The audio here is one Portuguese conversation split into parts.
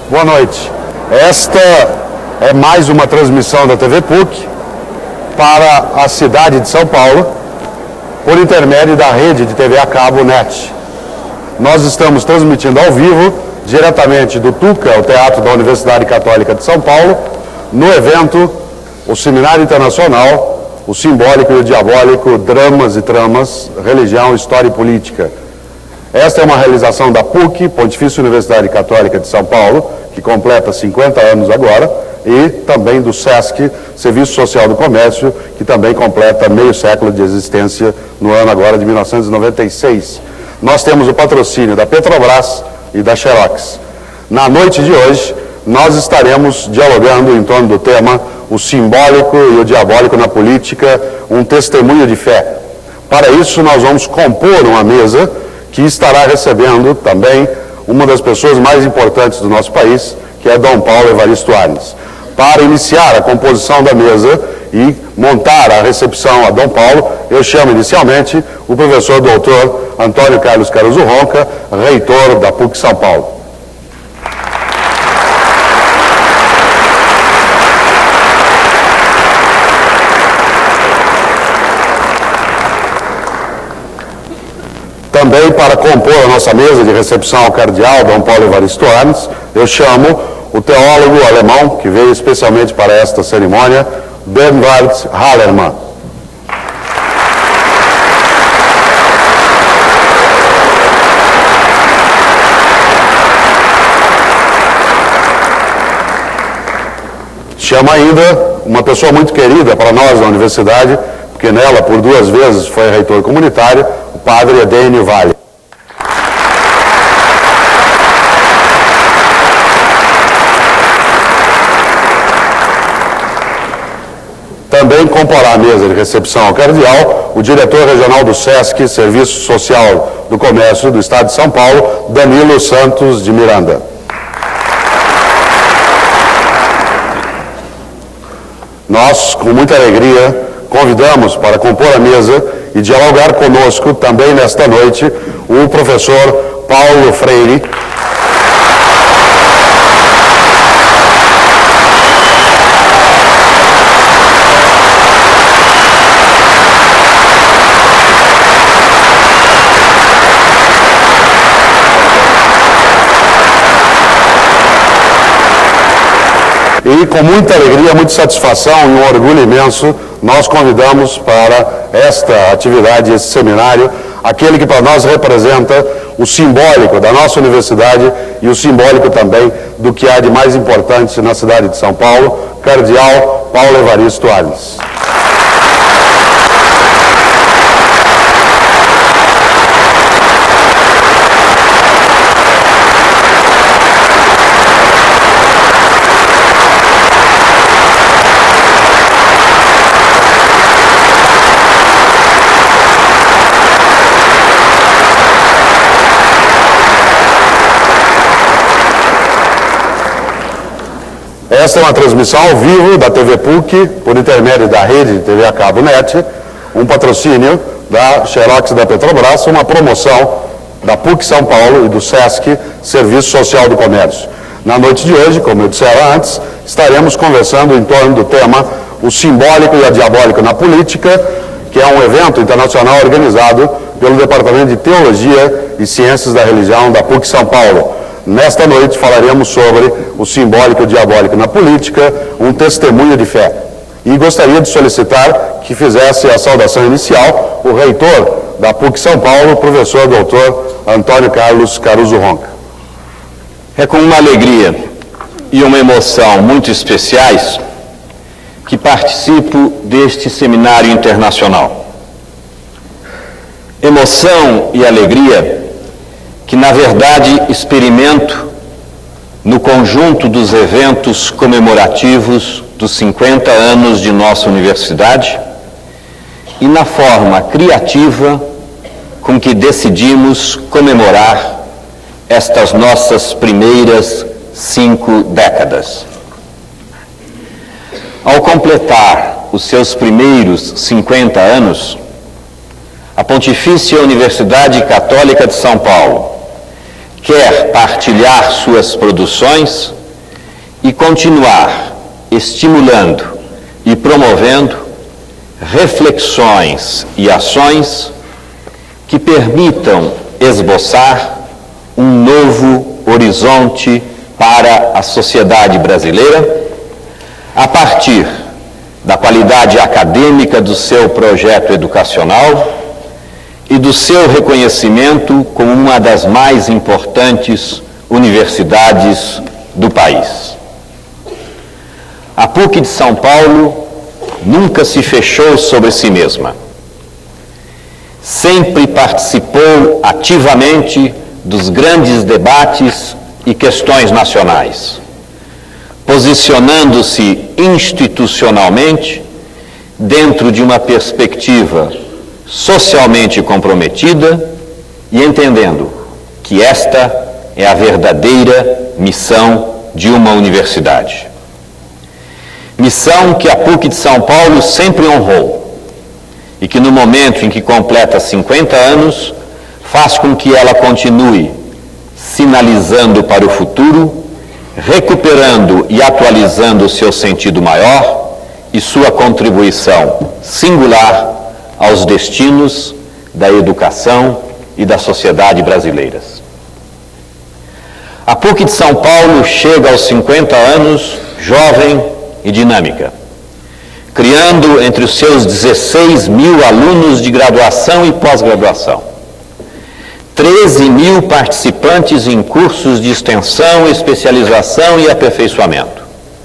Boa noite. Esta é mais uma transmissão da TV PUC para a cidade de São Paulo, por intermédio da rede de TV a cabo NET. Nós estamos transmitindo ao vivo, diretamente do TUCA, o Teatro da Universidade Católica de São Paulo, no evento, o Seminário Internacional, o Simbólico e o Diabólico, Dramas e Tramas, Religião, História e Política. Esta é uma realização da PUC, Pontifícia Universidade Católica de São Paulo, que completa 50 anos agora, e também do SESC, Serviço Social do Comércio, que também completa meio século de existência no ano agora de 1996. Nós temos o patrocínio da Petrobras e da Xerox. Na noite de hoje, nós estaremos dialogando em torno do tema o simbólico e o diabólico na política, um testemunho de fé. Para isso, nós vamos compor uma mesa que estará recebendo também uma das pessoas mais importantes do nosso país, que é Dom Paulo Evaristo Arnes. Para iniciar a composição da mesa e montar a recepção a Dom Paulo, eu chamo inicialmente o professor doutor Antônio Carlos Caruso Ronca, reitor da PUC São Paulo. Também para compor a nossa mesa de recepção ao cardeal Dom Paulo Evaristo Arnes, eu chamo o teólogo alemão, que veio especialmente para esta cerimônia, Bernhard Hallermann. Chamo ainda uma pessoa muito querida para nós da universidade, porque nela, por 2 vezes, foi reitor comunitário, o padre Edênio Vale. Também comporá a mesa de recepção ao cardeal o diretor regional do SESC, Serviço Social do Comércio do Estado de São Paulo, Danilo Santos de Miranda. Nós, com muita alegria, convidamos para compor a mesa e dialogar conosco também nesta noite o professor Paulo Freire, e com muita alegria, muita satisfação e um orgulho imenso, nós convidamos para esta atividade, esse seminário, aquele que para nós representa o simbólico da nossa universidade e o simbólico também do que há de mais importante na cidade de São Paulo, cardeal Paulo Evaristo Arnes. Esta é uma transmissão ao vivo da TV PUC, por intermédio da rede de TV a cabo NET, um patrocínio da Xerox e da Petrobras, uma promoção da PUC São Paulo e do SESC, Serviço Social do Comércio. Na noite de hoje, como eu dissera antes, estaremos conversando em torno do tema o simbólico e o diabólico na política, que é um evento internacional organizado pelo Departamento de Teologia e Ciências da Religião da PUC São Paulo. Nesta noite falaremos sobre o simbólico e o diabólico na política, um testemunho de fé. E gostaria de solicitar que fizesse a saudação inicial o reitor da PUC São Paulo, o professor doutor Antônio Carlos Caruso Ronca. É com uma alegria e uma emoção muito especiais que participo deste seminário internacional. Emoção e alegria que, na verdade, experimento no conjunto dos eventos comemorativos dos 50 anos de nossa universidade e na forma criativa com que decidimos comemorar estas nossas primeiras 5 décadas. Ao completar os seus primeiros 50 anos, a Pontifícia Universidade Católica de São Paulo quer partilhar suas produções e continuar estimulando e promovendo reflexões e ações que permitam esboçar um novo horizonte para a sociedade brasileira, a partir da qualidade acadêmica do seu projeto educacional e do seu reconhecimento como uma das mais importantes universidades do país. A PUC de São Paulo nunca se fechou sobre si mesma. Sempre participou ativamente dos grandes debates e questões nacionais, posicionando-se institucionalmente dentro de uma perspectiva socialmente comprometida e entendendo que esta é a verdadeira missão de uma universidade. Missão que a PUC de São Paulo sempre honrou e que no momento em que completa 50 anos faz com que ela continue sinalizando para o futuro, recuperando e atualizando o seu sentido maior e sua contribuição singular aos destinos da educação e da sociedade brasileiras. A PUC de São Paulo chega aos 50 anos jovem e dinâmica, criando entre os seus 16 mil alunos de graduação e pós-graduação, 13 mil participantes em cursos de extensão, especialização e aperfeiçoamento,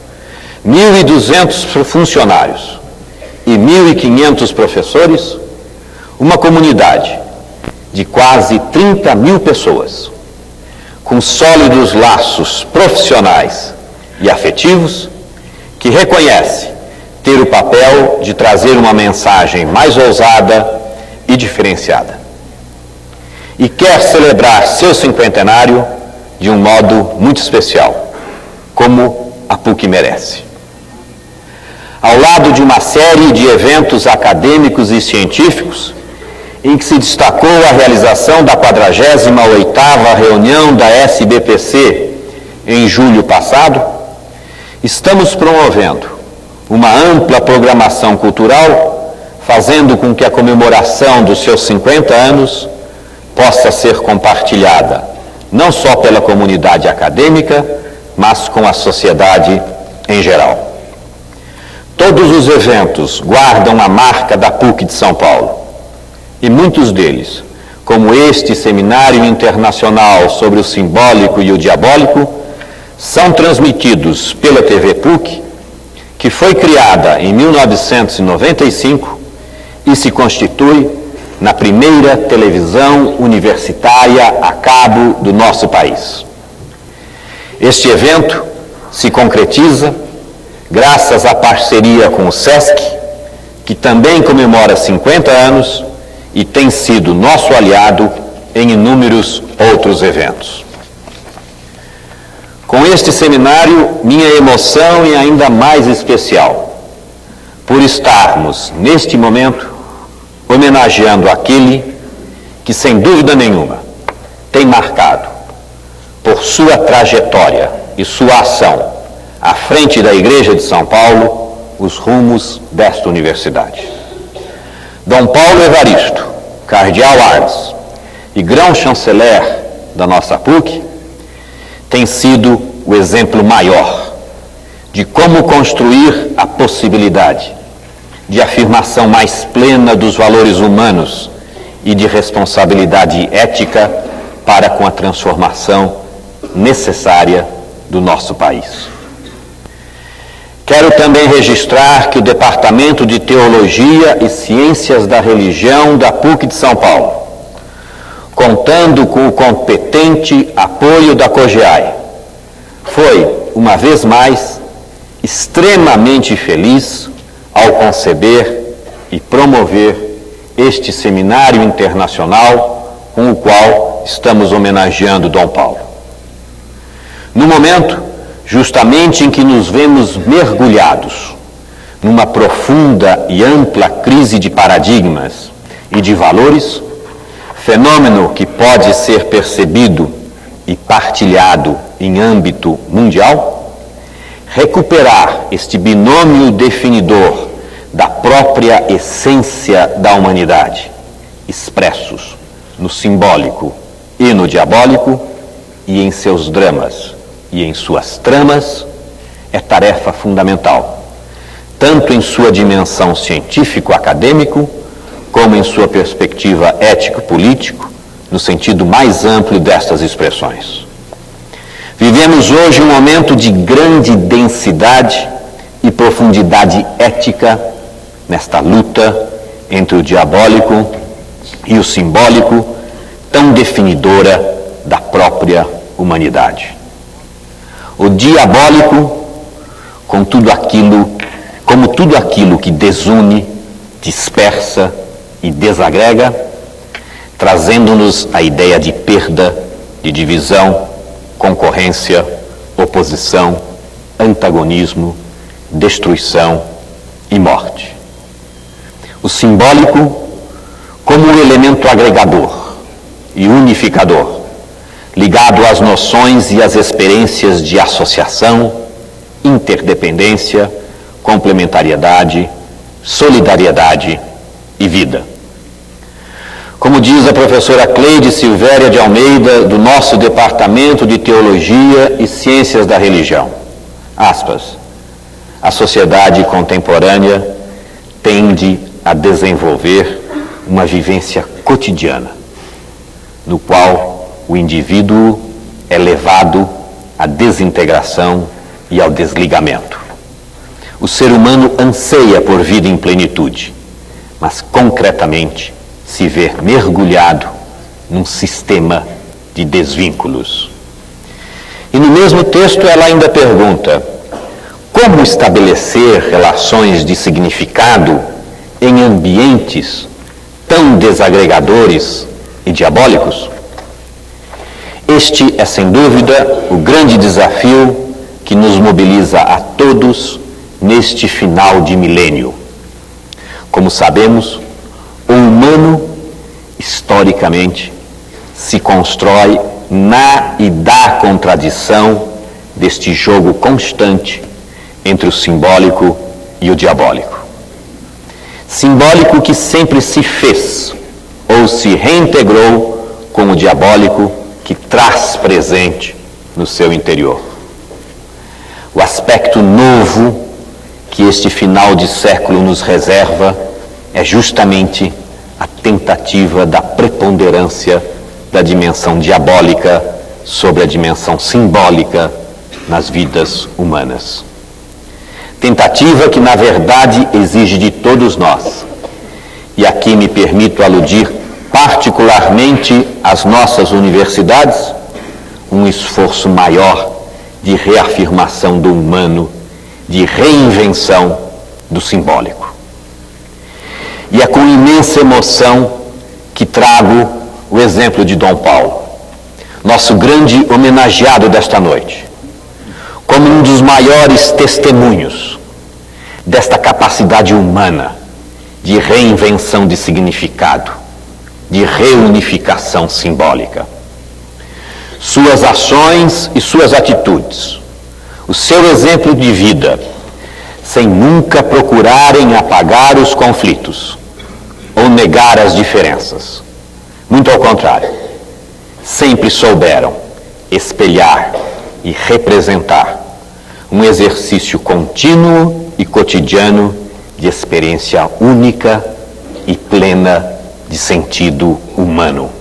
1.200 funcionários e 1.500 professores, uma comunidade de quase 30 mil pessoas, com sólidos laços profissionais e afetivos, que reconhece ter o papel de trazer uma mensagem mais ousada e diferenciada. E quer celebrar seu cinquentenário de um modo muito especial, como a PUC merece. Ao lado de uma série de eventos acadêmicos e científicos, em que se destacou a realização da 48ª reunião da SBPC em julho passado, estamos promovendo uma ampla programação cultural, fazendo com que a comemoração dos seus 50 anos possa ser compartilhada não só pela comunidade acadêmica, mas com a sociedade em geral. Todos os eventos guardam a marca da PUC de São Paulo, e muitos deles, como este Seminário Internacional sobre o Simbólico e o Diabólico, são transmitidos pela TV PUC, que foi criada em 1995 e se constitui na primeira televisão universitária a cabo do nosso país. Este evento se concretiza graças à parceria com o SESC, que também comemora 50 anos e tem sido nosso aliado em inúmeros outros eventos. Com este seminário, minha emoção é ainda mais especial, por estarmos, neste momento, homenageando aquele que, sem dúvida nenhuma, tem marcado, por sua trajetória e sua ação, à frente da Igreja de São Paulo, os rumos desta universidade. Dom Paulo Evaristo, cardeal Ars e grão-chanceler da nossa PUC, tem sido o exemplo maior de como construir a possibilidade de afirmação mais plena dos valores humanos e de responsabilidade ética para com a transformação necessária do nosso país. Quero também registrar que o Departamento de Teologia e Ciências da Religião da PUC de São Paulo, contando com o competente apoio da COGEAI, foi, uma vez mais, extremamente feliz ao conceber e promover este seminário internacional com o qual estamos homenageando Dom Paulo. No momento, justamente em que nos vemos mergulhados numa profunda e ampla crise de paradigmas e de valores, fenômeno que pode ser percebido e partilhado em âmbito mundial, recuperar este binômio definidor da própria essência da humanidade, expressos no simbólico e no diabólico, e em seus dramas e em suas tramas, é tarefa fundamental, tanto em sua dimensão científico-acadêmico, como em sua perspectiva ético-político, no sentido mais amplo destas expressões. Vivemos hoje um momento de grande densidade e profundidade ética nesta luta entre o diabólico e o simbólico, tão definidora da própria humanidade. O diabólico, como tudo aquilo que desune, dispersa e desagrega, trazendo-nos a ideia de perda, de divisão, concorrência, oposição, antagonismo, destruição e morte. O simbólico como um elemento agregador e unificador, ligado às noções e às experiências de associação, interdependência, complementariedade, solidariedade e vida. Como diz a professora Cleide Silvéria de Almeida, do nosso Departamento de Teologia e Ciências da Religião, aspas, a sociedade contemporânea tende a desenvolver uma vivência cotidiana, no qual o indivíduo é levado à desintegração e ao desligamento. O ser humano anseia por vida em plenitude, mas concretamente se vê mergulhado num sistema de desvínculos. E no mesmo texto ela ainda pergunta: como estabelecer relações de significado em ambientes tão desagregadores e diabólicos? Este é, sem dúvida, o grande desafio que nos mobiliza a todos neste final de milênio. Como sabemos, o humano, historicamente, se constrói na e da contradição deste jogo constante entre o simbólico e o diabólico. Simbólico que sempre se fez ou se reintegrou com o diabólico que traz presente no seu interior. O aspecto novo que este final de século nos reserva é justamente a tentativa da preponderância da dimensão diabólica sobre a dimensão simbólica nas vidas humanas. Tentativa que, na verdade, exige de todos nós, e aqui me permito aludir particularmente às nossas universidades, um esforço maior de reafirmação do humano, de reinvenção do simbólico. E é com imensa emoção que trago o exemplo de Dom Paulo, nosso grande homenageado desta noite, como um dos maiores testemunhos desta capacidade humana de reinvenção de significado, de reunificação simbólica. Suas ações e suas atitudes, o seu exemplo de vida, sem nunca procurarem apagar os conflitos ou negar as diferenças. Muito ao contrário, sempre souberam espelhar e representar um exercício contínuo e cotidiano de experiência única e plena de sentido humano.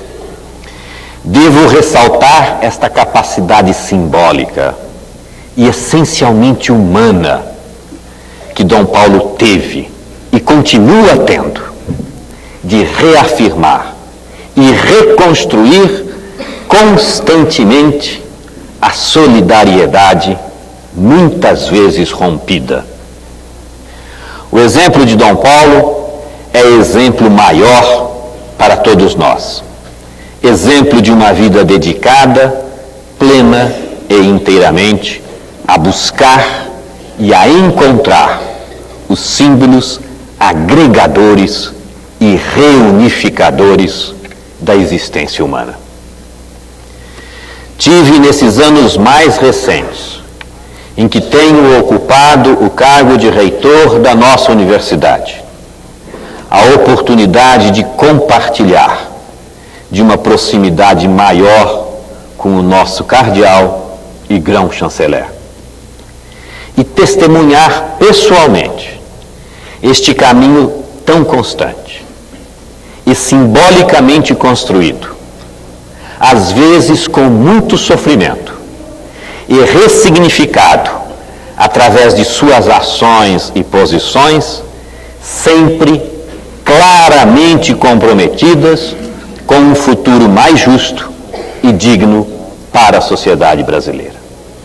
Devo ressaltar esta capacidade simbólica e essencialmente humana que Dom Paulo teve e continua tendo, de reafirmar e reconstruir constantemente a solidariedade, muitas vezes rompida. O exemplo de Dom Paulo é exemplo maior para todos nós. Exemplo de uma vida dedicada, plena e inteiramente a buscar e a encontrar os símbolos agregadores e reunificadores da existência humana. Tive, nesses anos mais recentes, em que tenho ocupado o cargo de reitor da nossa universidade, a oportunidade de compartilhar de uma proximidade maior com o nosso cardeal e grão-chanceler, e testemunhar pessoalmente este caminho tão constante e simbolicamente construído, às vezes com muito sofrimento, e ressignificado através de suas ações e posições, sempre claramente comprometidas com um futuro mais justo e digno para a sociedade brasileira.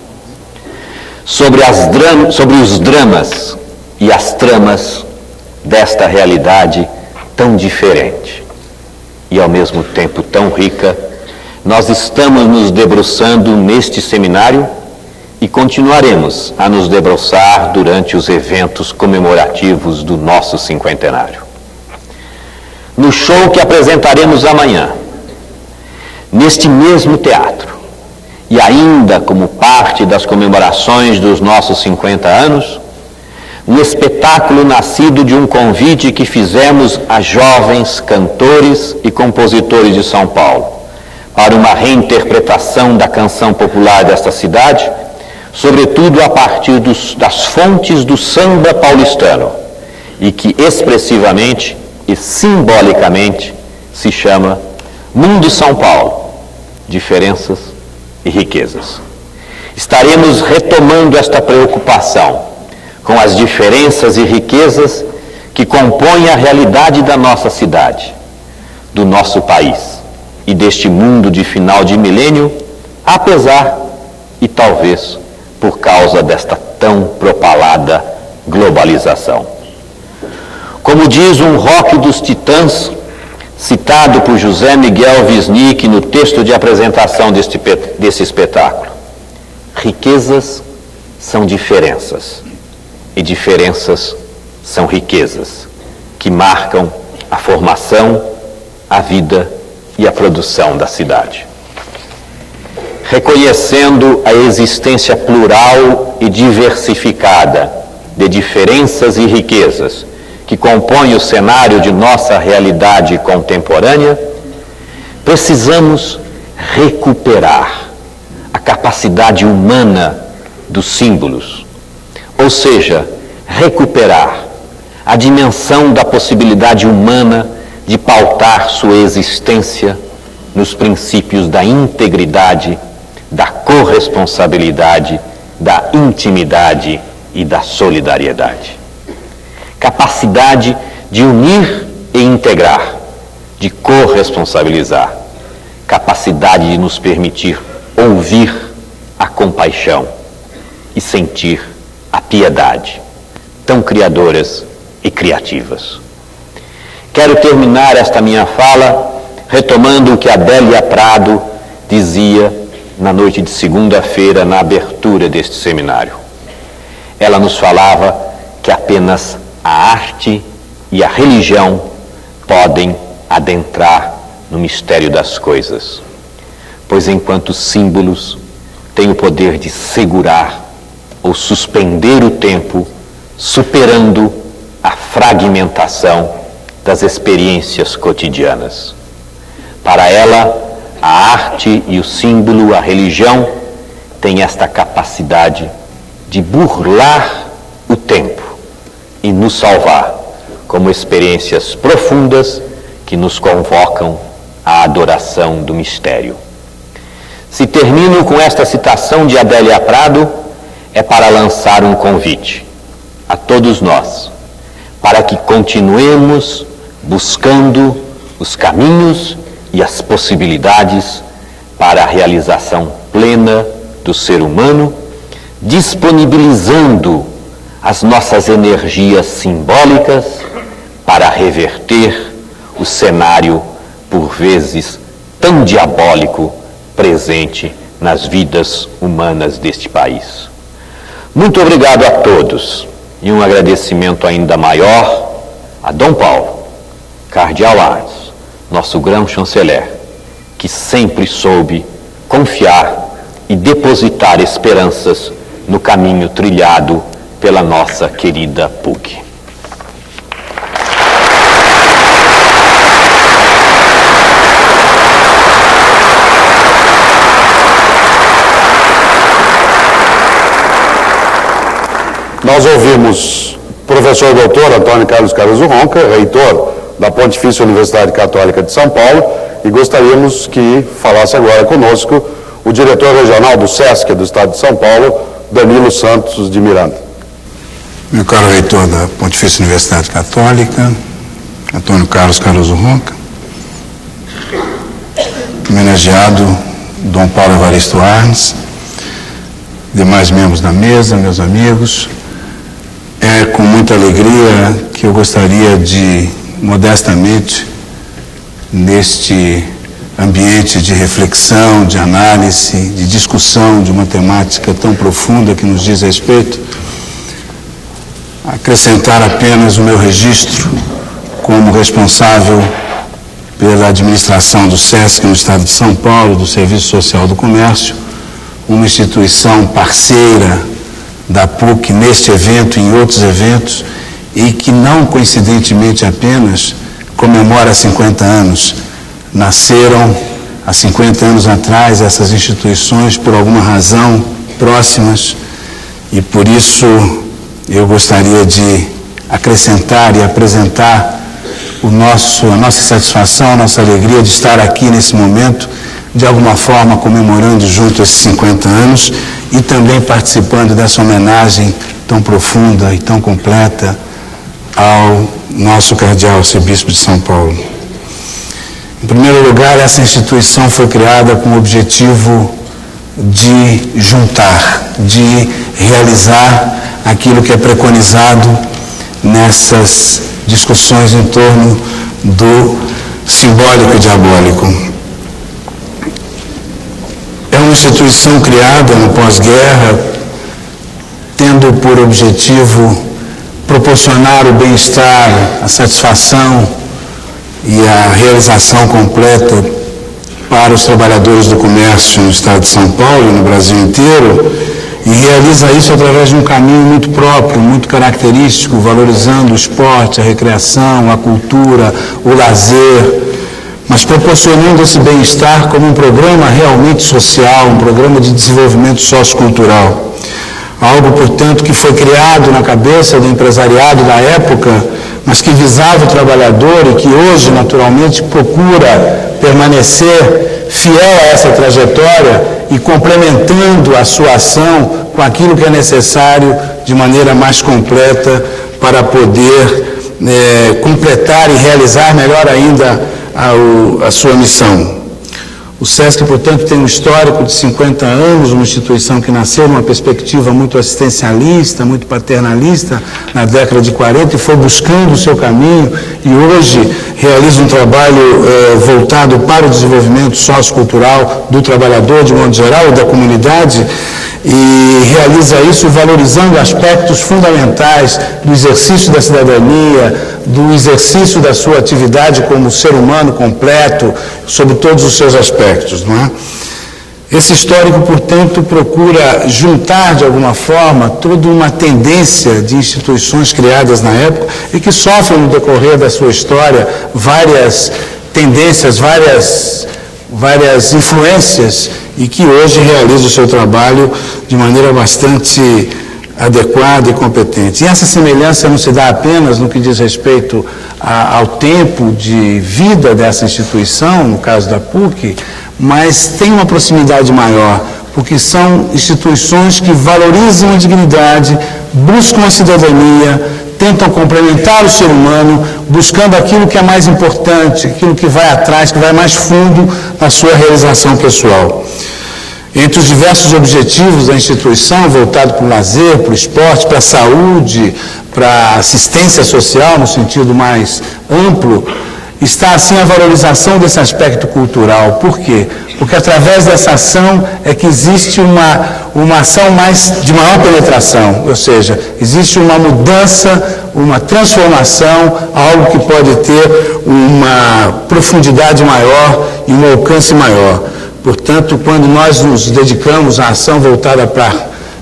Sobre os dramas e as tramas desta realidade tão diferente e ao mesmo tempo tão rica, nós estamos nos debruçando neste seminário e continuaremos a nos debruçar durante os eventos comemorativos do nosso cinquentenário. No show que apresentaremos amanhã, neste mesmo teatro, e ainda como parte das comemorações dos nossos 50 anos, um espetáculo nascido de um convite que fizemos a jovens cantores e compositores de São Paulo, para uma reinterpretação da canção popular desta cidade, sobretudo a partir das fontes do samba paulistano, e que expressivamente e simbolicamente se chama Mundo São Paulo, Diferenças e Riquezas. Estaremos retomando esta preocupação com as diferenças e riquezas que compõem a realidade da nossa cidade, do nosso país e deste mundo de final de milênio, apesar e talvez por causa desta tão propalada globalização. Como diz um rock dos Titãs, citado por José Miguel Wisnik no texto de apresentação desse espetáculo, riquezas são diferenças, e diferenças são riquezas, que marcam a formação, a vida e a produção da cidade. Reconhecendo a existência plural e diversificada de diferenças e riquezas que compõem o cenário de nossa realidade contemporânea, precisamos recuperar a capacidade humana dos símbolos, ou seja, recuperar a dimensão da possibilidade humana de pautar sua existência nos princípios da integridade, da corresponsabilidade, da intimidade e da solidariedade. Capacidade de unir e integrar, de corresponsabilizar, capacidade de nos permitir ouvir a compaixão e sentir a piedade, tão criadoras e criativas. Quero terminar esta minha fala retomando o que Adélia Prado dizia na noite de segunda-feira, na abertura deste seminário. Ela nos falava que apenas a arte e a religião podem adentrar no mistério das coisas, pois enquanto símbolos têm o poder de segurar ou suspender o tempo, superando a fragmentação das experiências cotidianas. Para ela, a arte e o símbolo, a religião, têm esta capacidade de burlar o tempo e nos salvar como experiências profundas que nos convocam à adoração do mistério. Se termino com esta citação de Adélia Prado, é para lançar um convite a todos nós, para que continuemos buscando os caminhos e as possibilidades para a realização plena do ser humano, disponibilizando as nossas energias simbólicas para reverter o cenário, por vezes, tão diabólico presente nas vidas humanas deste país. Muito obrigado a todos e um agradecimento ainda maior a Dom Paulo, Cardeal Arns, nosso grão-chanceler, que sempre soube confiar e depositar esperanças no caminho trilhado pela nossa querida PUC. Nós ouvimos o professor doutor Antônio Carlos Caruso Ronca, reitor da Pontifícia Universidade Católica de São Paulo, e gostaríamos que falasse agora conosco o diretor regional do SESC do Estado de São Paulo, Danilo Santos de Miranda. Meu caro reitor da Pontifícia Universidade Católica, Antônio Carlos Caruso Ronca, homenageado Dom Paulo Evaristo Arnes, demais membros da mesa, meus amigos, é com muita alegria que eu gostaria de, modestamente, neste ambiente de reflexão, de análise, de discussão de uma temática tão profunda que nos diz respeito, acrescentar apenas o meu registro como responsável pela administração do SESC no Estado de São Paulo, do Serviço Social do Comércio, uma instituição parceira da PUC neste evento e em outros eventos, e que não coincidentemente apenas comemora 50 anos. Nasceram há 50 anos atrás essas instituições por alguma razão próximas, e por isso eu gostaria de acrescentar e apresentar a nossa satisfação, a nossa alegria de estar aqui nesse momento, de alguma forma comemorando junto esses 50 anos e também participando dessa homenagem tão profunda e tão completa ao nosso cardeal arcebispo de São Paulo. Em primeiro lugar, essa instituição foi criada com o objetivo de juntar, de realizar aquilo que é preconizado nessas discussões em torno do simbólico e diabólico. É uma instituição criada no pós-guerra, tendo por objetivo proporcionar o bem-estar, a satisfação e a realização completa para os trabalhadores do comércio no Estado de São Paulo e no Brasil inteiro, e realiza isso através de um caminho muito próprio, muito característico, valorizando o esporte, a recreação, a cultura, o lazer, mas proporcionando esse bem-estar como um programa realmente social, um programa de desenvolvimento sociocultural. Algo, portanto, que foi criado na cabeça do empresariado da época, mas que visava o trabalhador e que hoje, naturalmente, procura permanecer fiel a essa trajetória e complementando a sua ação com aquilo que é necessário de maneira mais completa para poder completar e realizar melhor ainda a sua missão. O SESC, portanto, tem um histórico de 50 anos, uma instituição que nasceu numa perspectiva muito assistencialista, muito paternalista, na década de 40, e foi buscando o seu caminho, e hoje realiza um trabalho voltado para o desenvolvimento sociocultural do trabalhador, de modo geral, e da comunidade, e realiza isso valorizando aspectos fundamentais do exercício da cidadania, do exercício da sua atividade como ser humano completo, sobre todos os seus aspectos, não é? Esse histórico, portanto, procura juntar, de alguma forma, toda uma tendência de instituições criadas na época e que sofrem no decorrer da sua história várias tendências, várias influências, e que hoje realiza o seu trabalho de maneira bastante adequada e competente. E essa semelhança não se dá apenas no que diz respeito ao tempo de vida dessa instituição, no caso da PUC, mas tem uma proximidade maior, porque são instituições que valorizam a dignidade, buscam a cidadania, tentam complementar o ser humano, buscando aquilo que é mais importante, aquilo que vai atrás, que vai mais fundo na sua realização pessoal. Entre os diversos objetivos da instituição, voltado para o lazer, para o esporte, para a saúde, para a assistência social, no sentido mais amplo, está assim a valorização desse aspecto cultural. Por quê? Porque através dessa ação é que existe uma ação de maior penetração, ou seja, existe uma mudança, uma transformação, algo que pode ter uma profundidade maior e um alcance maior. Portanto, quando nós nos dedicamos à ação voltada para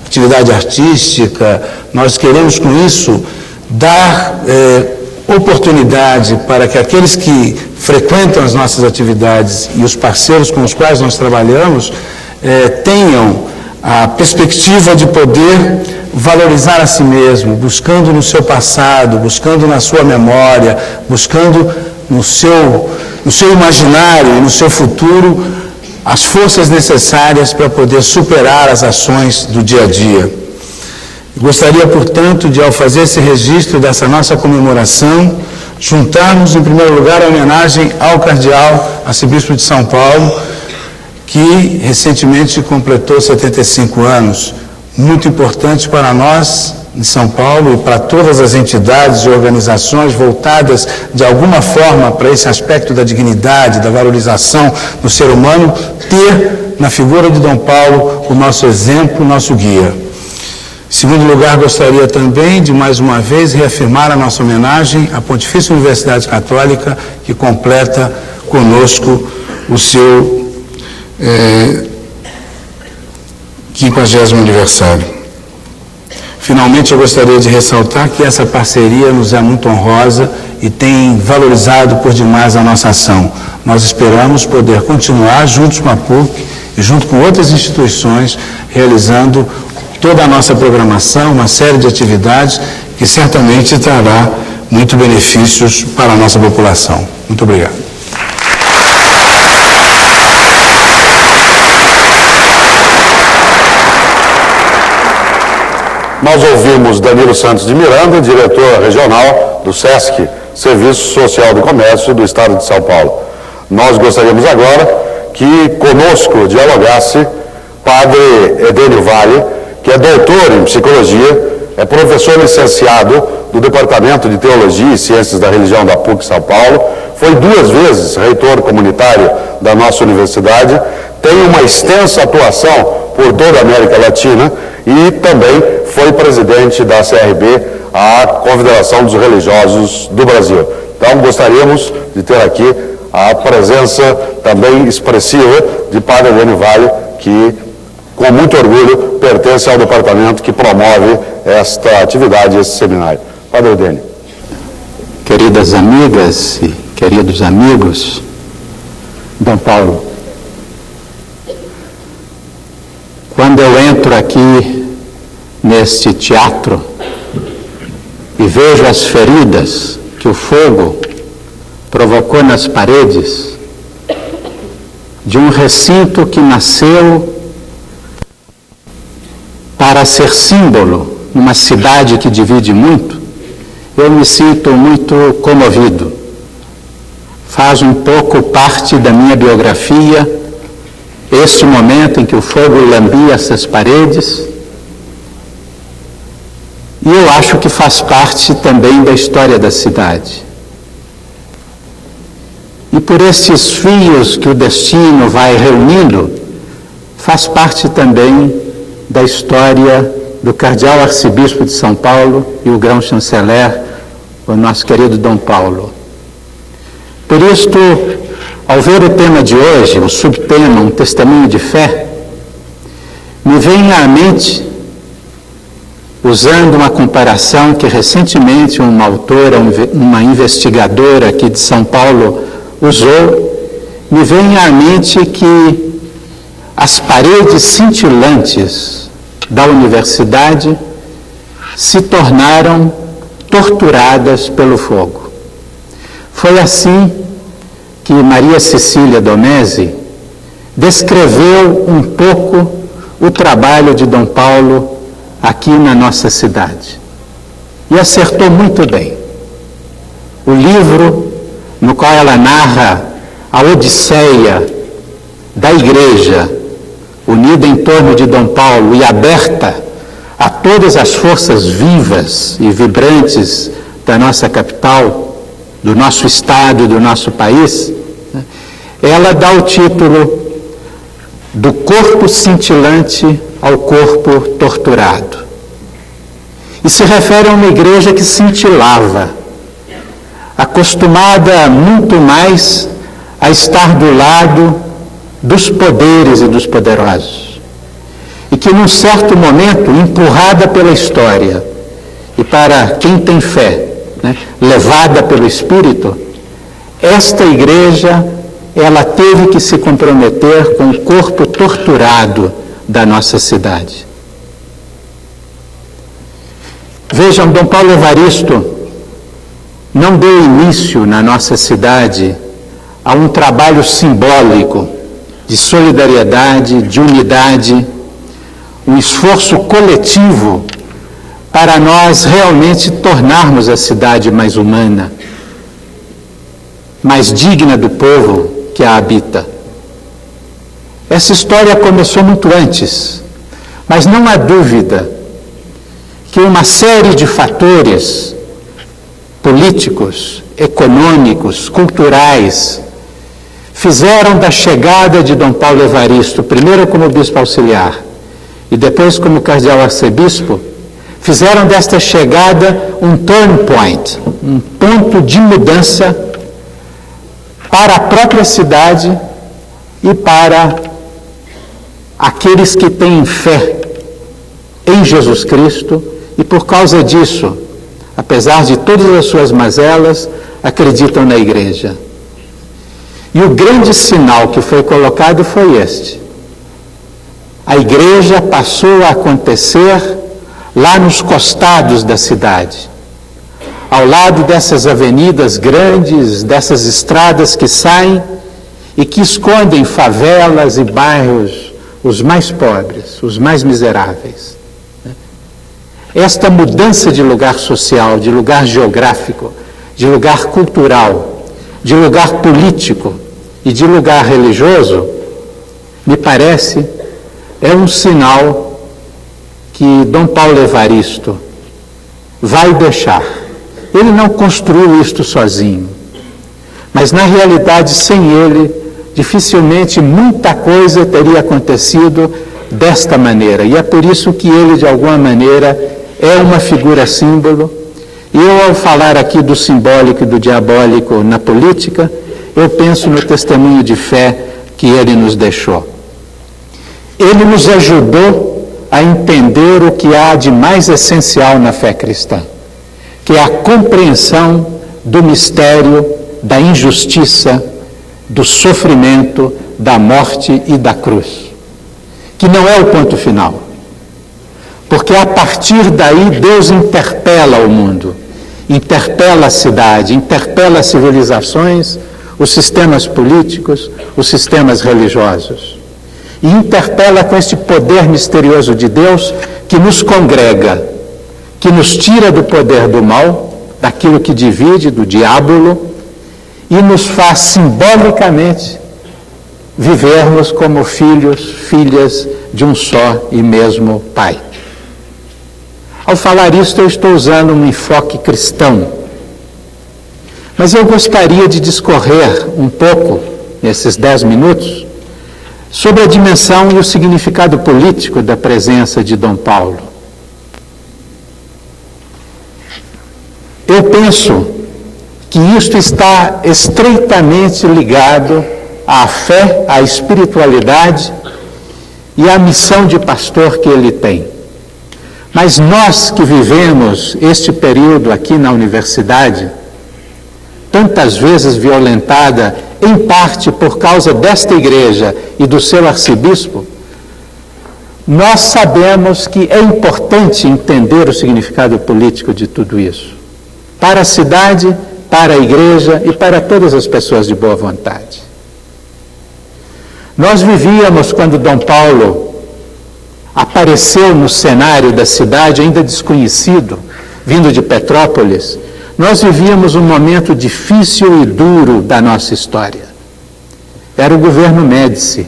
atividade artística. Nós queremos, com isso, dar oportunidade para que aqueles que frequentam as nossas atividades e os parceiros com os quais nós trabalhamos tenham a perspectiva de poder valorizar a si mesmo, buscando no seu passado, buscando na sua memória, buscando no seu imaginário e no seu futuro as forças necessárias para poder superar as ações do dia a dia. Gostaria, portanto, de, ao fazer esse registro dessa nossa comemoração, juntarmos, em primeiro lugar, a homenagem ao cardeal arcebispo de São Paulo, que recentemente completou 75 anos. Muito importante para nós, em São Paulo, e para todas as entidades e organizações voltadas, de alguma forma, para esse aspecto da dignidade, da valorização do ser humano, ter na figura de Dom Paulo o nosso exemplo, o nosso guia. Em segundo lugar, gostaria também de, mais uma vez, reafirmar a nossa homenagem à Pontifícia Universidade Católica, que completa conosco o seu 50º aniversário. Finalmente, eu gostaria de ressaltar que essa parceria nos é muito honrosa e tem valorizado por demais a nossa ação. Nós esperamos poder continuar juntos com a PUC e junto com outras instituições, realizando toda a nossa programação, uma série de atividades que certamente trará muitos benefícios para a nossa população. Muito obrigado. Nós ouvimos Danilo Santos de Miranda, diretor regional do SESC, Serviço Social do Comércio do Estado de São Paulo. Nós gostaríamos agora que conosco dialogasse Padre Edênio Vale, que é doutor em psicologia, é professor licenciado do Departamento de Teologia e Ciências da Religião da PUC São Paulo, foi 2 vezes reitor comunitário da nossa universidade, tem uma extensa atuação por toda a América Latina e também foi presidente da CRB, a Confederação dos Religiosos do Brasil. Então, gostaríamos de ter aqui a presença também expressiva de Padre Edênio Vale, que, com muito orgulho, pertence ao departamento que promove esta atividade, esse seminário. Padre Edênio. Queridas amigas e queridos amigos, Dom Paulo, quando eu entro aqui neste teatro e vejo as feridas que o fogo provocou nas paredes de um recinto que nasceu para ser símbolo numa cidade que divide muito, eu me sinto muito comovido. Faz um pouco parte da minha biografia este momento em que o fogo lambia essas paredes, e eu acho que faz parte também da história da cidade. E por esses fios que o destino vai reunindo, faz parte também da história do cardeal arcebispo de São Paulo e o grão-chanceler, o nosso querido Dom Paulo. Por isto, ao ver o tema de hoje, o subtema, um testemunho de fé, me vem à mente, usando uma comparação que recentemente uma autora, uma investigadora aqui de São Paulo usou, me vem à mente que as paredes cintilantes da universidade se tornaram torturadas pelo fogo. Foi assim que Maria Cecília Domese descreveu um pouco o trabalho de Dom Paulo aqui na nossa cidade. E acertou muito bem. O livro no qual ela narra a odisseia da igreja, unida em torno de Dom Paulo e aberta a todas as forças vivas e vibrantes da nossa capital, do nosso estado, do nosso país, ela dá o título do corpo cintilante ao corpo torturado. E se refere a uma igreja que cintilava, acostumada muito mais a estar do lado dos poderes e dos poderosos. e que num certo momento, empurrada pela história, e para quem tem fé, né, levada pelo Espírito, esta igreja, ela teve que se comprometer com o corpo torturado da nossa cidade. Vejam, Dom Paulo Evaristo não deu início na nossa cidade a um trabalho simbólico de solidariedade, de unidade, um esforço coletivo para nós realmente tornarmos a cidade mais humana, mais digna do povo que a habita. Essa história começou muito antes, mas não há dúvida que uma série de fatores políticos, econômicos, culturais, fizeram da chegada de Dom Paulo Evaristo, primeiro como bispo auxiliar e depois como cardeal arcebispo, fizeram desta chegada um turn point, um ponto de mudança para a própria cidade e para aqueles que têm fé em Jesus Cristo e por causa disso, apesar de todas as suas mazelas, acreditam na igreja. E o grande sinal que foi colocado foi este. A igreja passou a acontecer lá nos costados da cidade, ao lado dessas avenidas grandes, dessas estradas que saem e que escondem favelas e bairros, os mais pobres, os mais miseráveis. Esta mudança de lugar social, de lugar geográfico, de lugar cultural, de lugar político e de lugar religioso, me parece, é um sinal que Dom Paulo Evaristo vai deixar. Ele não construiu isto sozinho, mas na realidade, sem ele, dificilmente muita coisa teria acontecido desta maneira. E é por isso que ele, de alguma maneira, é uma figura símbolo. E eu, ao falar aqui do simbólico e do diabólico na política, eu penso no testemunho de fé que ele nos deixou. Ele nos ajudou a entender o que há de mais essencial na fé cristã, que é a compreensão do mistério da injustiça, do sofrimento, da morte e da cruz, que não é o ponto final. Porque a partir daí Deus interpela o mundo, interpela a cidade, interpela as civilizações, os sistemas políticos, os sistemas religiosos. E interpela com este poder misterioso de Deus que nos congrega, que nos tira do poder do mal, daquilo que divide, do diabo, e nos faz simbolicamente vivermos como filhos, filhas de um só e mesmo Pai. Ao falar isso, eu estou usando um enfoque cristão, mas eu gostaria de discorrer um pouco, nesses 10 minutos, sobre a dimensão e o significado político da presença de Dom Paulo. Eu penso que isto está estreitamente ligado à fé, à espiritualidade e à missão de pastor que ele tem. Mas nós que vivemos este período aqui na universidade, tantas vezes violentada, em parte por causa desta igreja e do seu arcebispo, nós sabemos que é importante entender o significado político de tudo isso, para a cidade, para a igreja e para todas as pessoas de boa vontade. Nós vivíamos, quando Dom Paulo apareceu no cenário da cidade, ainda desconhecido, vindo de Petrópolis, nós vivíamos um momento difícil e duro da nossa história. Era o governo Médici.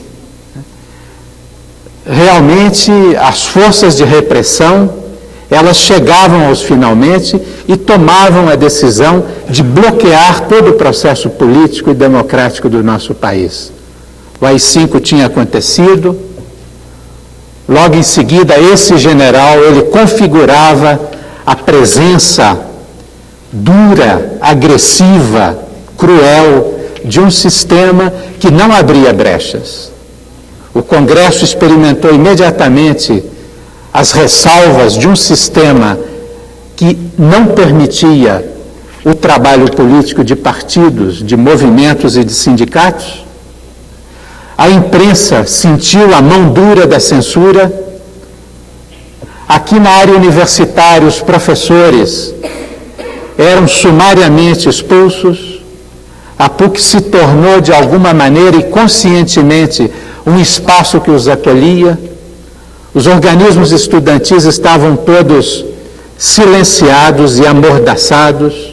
Realmente, as forças de repressão, elas chegavam aos finalmente e tomavam a decisão de bloquear todo o processo político e democrático do nosso país. O AI-5 tinha acontecido, logo em seguida, esse general, ele configurava a presença dura, agressiva, cruel, de um sistema que não abria brechas. O Congresso experimentou imediatamente as ressalvas de um sistema que não permitia o trabalho político de partidos, de movimentos e de sindicatos. A imprensa sentiu a mão dura da censura. Aqui na área universitária, os professores eram sumariamente expulsos. A PUC se tornou, de alguma maneira e conscientemente, um espaço que os acolhia. Os organismos estudantis estavam todos silenciados e amordaçados.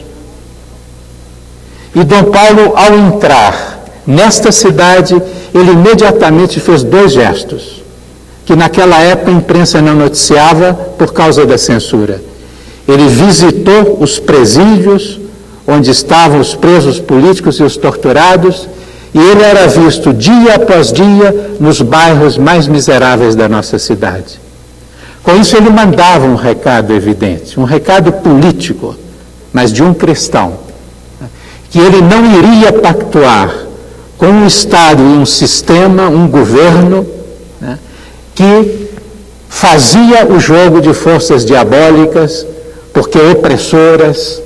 E Dom Paulo, ao entrar nesta cidade, ele imediatamente fez dois gestos, que naquela época a imprensa não noticiava por causa da censura. Ele visitou os presídios, onde estavam os presos políticos e os torturados, e ele era visto dia após dia nos bairros mais miseráveis da nossa cidade. Com isso ele mandava um recado evidente, um recado político, mas de um cristão, que ele não iria pactuar com um Estado e um sistema, um governo, né, que fazia o jogo de forças diabólicas, porque opressoras,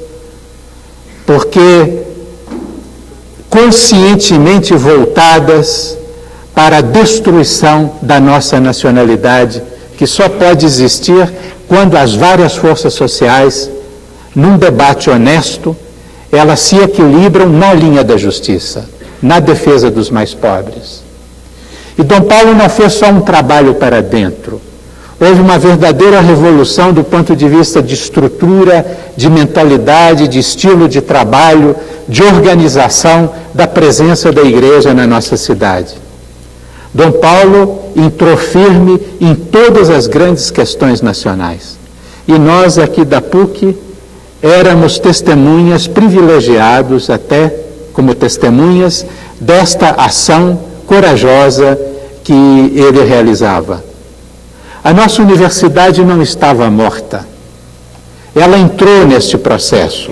porque conscientemente voltadas para a destruição da nossa nacionalidade, que só pode existir quando as várias forças sociais, num debate honesto, elas se equilibram na linha da justiça, na defesa dos mais pobres. E Dom Paulo não fez só um trabalho para dentro. Houve uma verdadeira revolução do ponto de vista de estrutura, de mentalidade, de estilo de trabalho, de organização da presença da igreja na nossa cidade. Dom Paulo entrou firme em todas as grandes questões nacionais. E nós aqui da PUC éramos testemunhas, privilegiados até como testemunhas desta ação corajosa que ele realizava. A nossa universidade não estava morta. Ela entrou neste processo.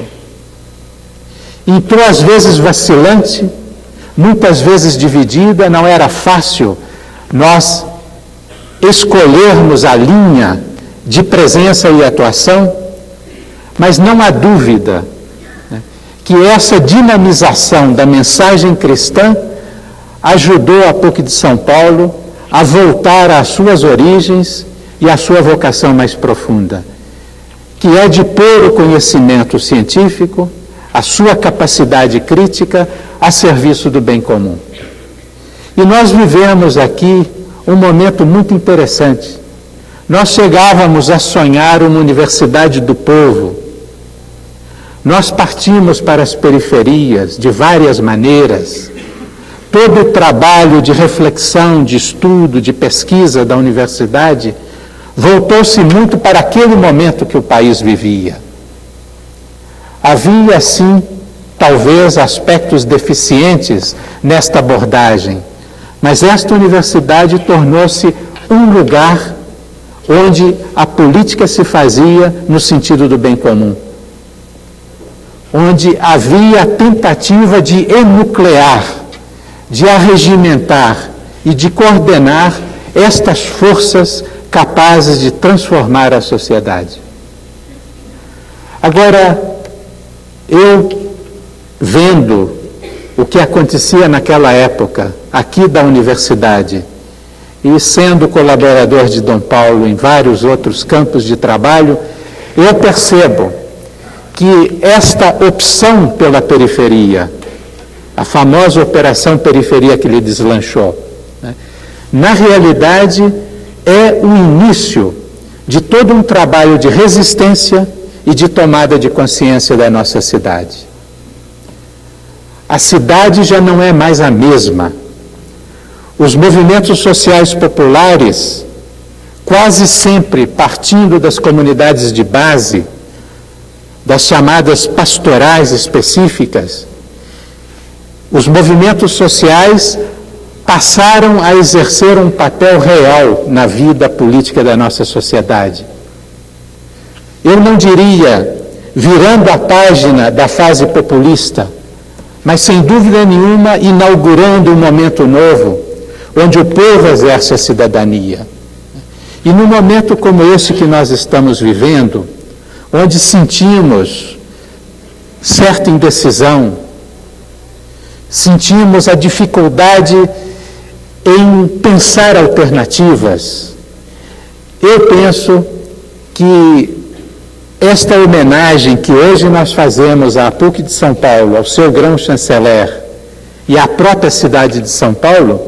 Entrou às vezes vacilante, muitas vezes dividida. Não era fácil nós escolhermos a linha de presença e atuação, mas não há dúvida, né, que essa dinamização da mensagem cristã ajudou a PUC de São Paulo a voltar às suas origens e à sua vocação mais profunda, que é de pôr o conhecimento científico, a sua capacidade crítica, a serviço do bem comum. E nós vivemos aqui um momento muito interessante. Nós chegávamos a sonhar uma universidade do povo. Nós partimos para as periferias de várias maneiras. Todo o trabalho de reflexão, de estudo, de pesquisa da universidade voltou-se muito para aquele momento que o país vivia. Havia, sim, talvez aspectos deficientes nesta abordagem, mas esta universidade tornou-se um lugar onde a política se fazia no sentido do bem comum, onde havia a tentativa de enuclear, de arregimentar e de coordenar estas forças capazes de transformar a sociedade. Agora, eu, vendo o que acontecia naquela época, aqui da universidade, e sendo colaborador de Dom Paulo em vários outros campos de trabalho, eu percebo que esta opção pela periferia, a famosa operação periferia que ele deslanchou, né, na realidade é o início de todo um trabalho de resistência e de tomada de consciência da nossa cidade. A cidade já não é mais a mesma. Os movimentos sociais populares, quase sempre partindo das comunidades de base, das chamadas pastorais específicas, os movimentos sociais passaram a exercer um papel real na vida política da nossa sociedade. Eu não diria virando a página da fase populista, mas sem dúvida nenhuma inaugurando um momento novo, onde o povo exerce a cidadania. E num momento como esse que nós estamos vivendo, onde sentimos certa indecisão, sentimos a dificuldade em pensar alternativas, eu penso que esta homenagem que hoje nós fazemos à PUC de São Paulo, ao seu grão-chanceler e à própria cidade de São Paulo,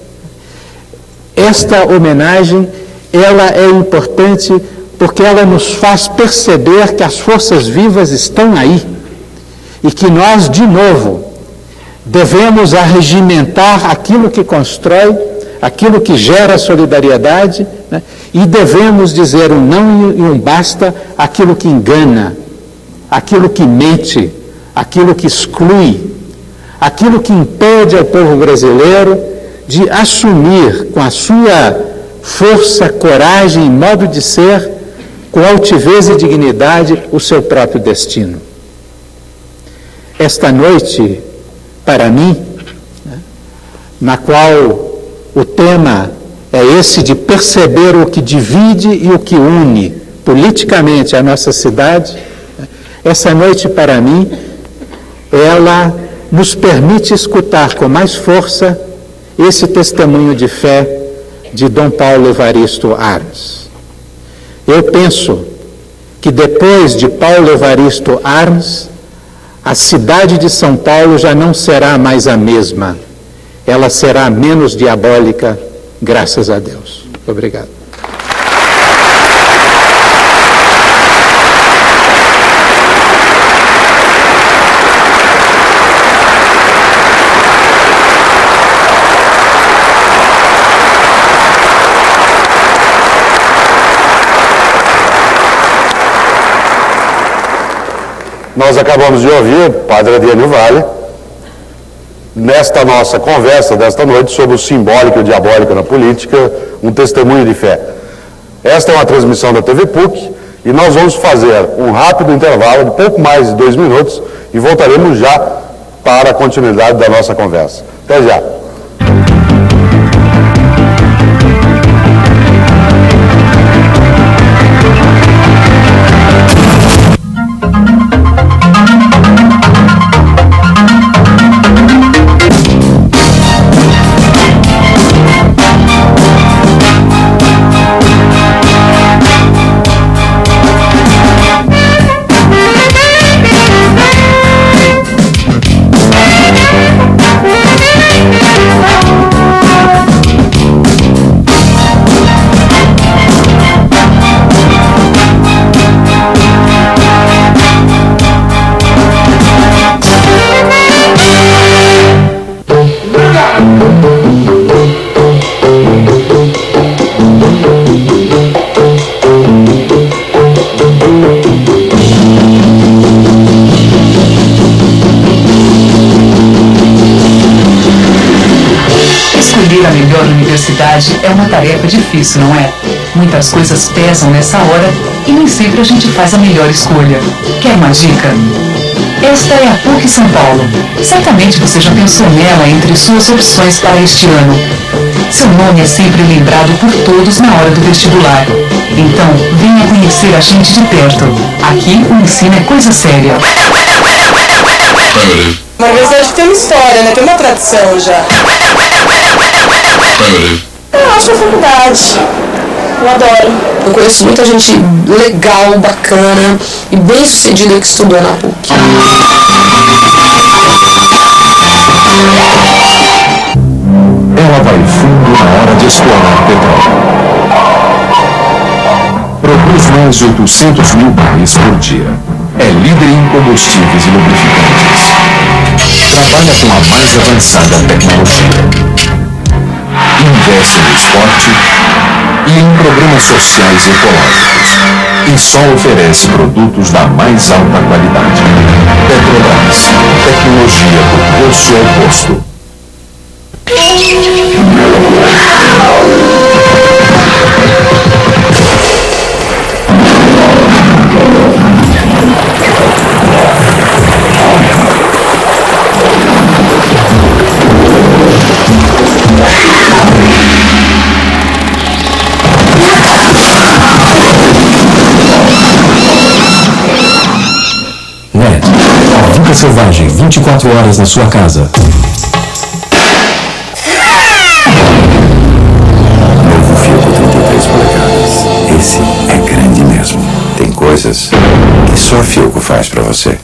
esta homenagem, ela é importante porque ela nos faz perceber que as forças vivas estão aí e que nós, de novo, devemos arregimentar aquilo que constrói, aquilo que gera solidariedade, né? E devemos dizer um não e um basta àquilo que engana, àquilo que mente, àquilo que exclui, aquilo que impede ao povo brasileiro de assumir com a sua força, coragem e modo de ser, com altivez e dignidade, o seu próprio destino. Esta noite, para mim, na qual o tema é esse de perceber o que divide e o que une politicamente a nossa cidade, essa noite, para mim, ela nos permite escutar com mais força esse testemunho de fé de Dom Paulo Evaristo Arns. Eu penso que depois de Paulo Evaristo Arns, a cidade de São Paulo já não será mais a mesma. Ela será menos diabólica, graças a Deus. Obrigado. Nós acabamos de ouvir o padre Adriano Vale, nesta nossa conversa desta noite sobre o simbólico e o diabólico na política, um testemunho de fé. Esta é uma transmissão da TV PUC e nós vamos fazer um rápido intervalo de pouco mais de 2 minutos e voltaremos já para a continuidade da nossa conversa. Até já. Escolher a melhor universidade é uma tarefa difícil, não é? Muitas coisas pesam nessa hora e nem sempre a gente faz a melhor escolha. Quer uma dica? Esta é a PUC São Paulo. Certamente você já pensou nela entre suas opções para este ano. Seu nome é sempre lembrado por todos na hora do vestibular. Então, venha conhecer a gente de perto. Aqui o ensino é coisa séria. Uma universidade que tem uma história, né? Tem uma tradição já. Eu acho a faculdade. Eu adoro. Eu conheço muita gente legal, bacana e bem sucedida que estudou na PUC. Ela vai fundo na hora de explorar petróleo. Produz mais de 800 mil barris por dia. É líder em combustíveis e lubrificantes. Trabalha com a mais avançada tecnologia. Investe no esporte e em programas sociais e ecológicos. E só oferece produtos da mais alta qualidade. Petrobras. Tecnologia do posto ao posto. Selvagem, 24 horas na sua casa. Novo Fiat 33 polegadas. Esse é grande mesmo. Tem coisas que só a Fiat faz pra você.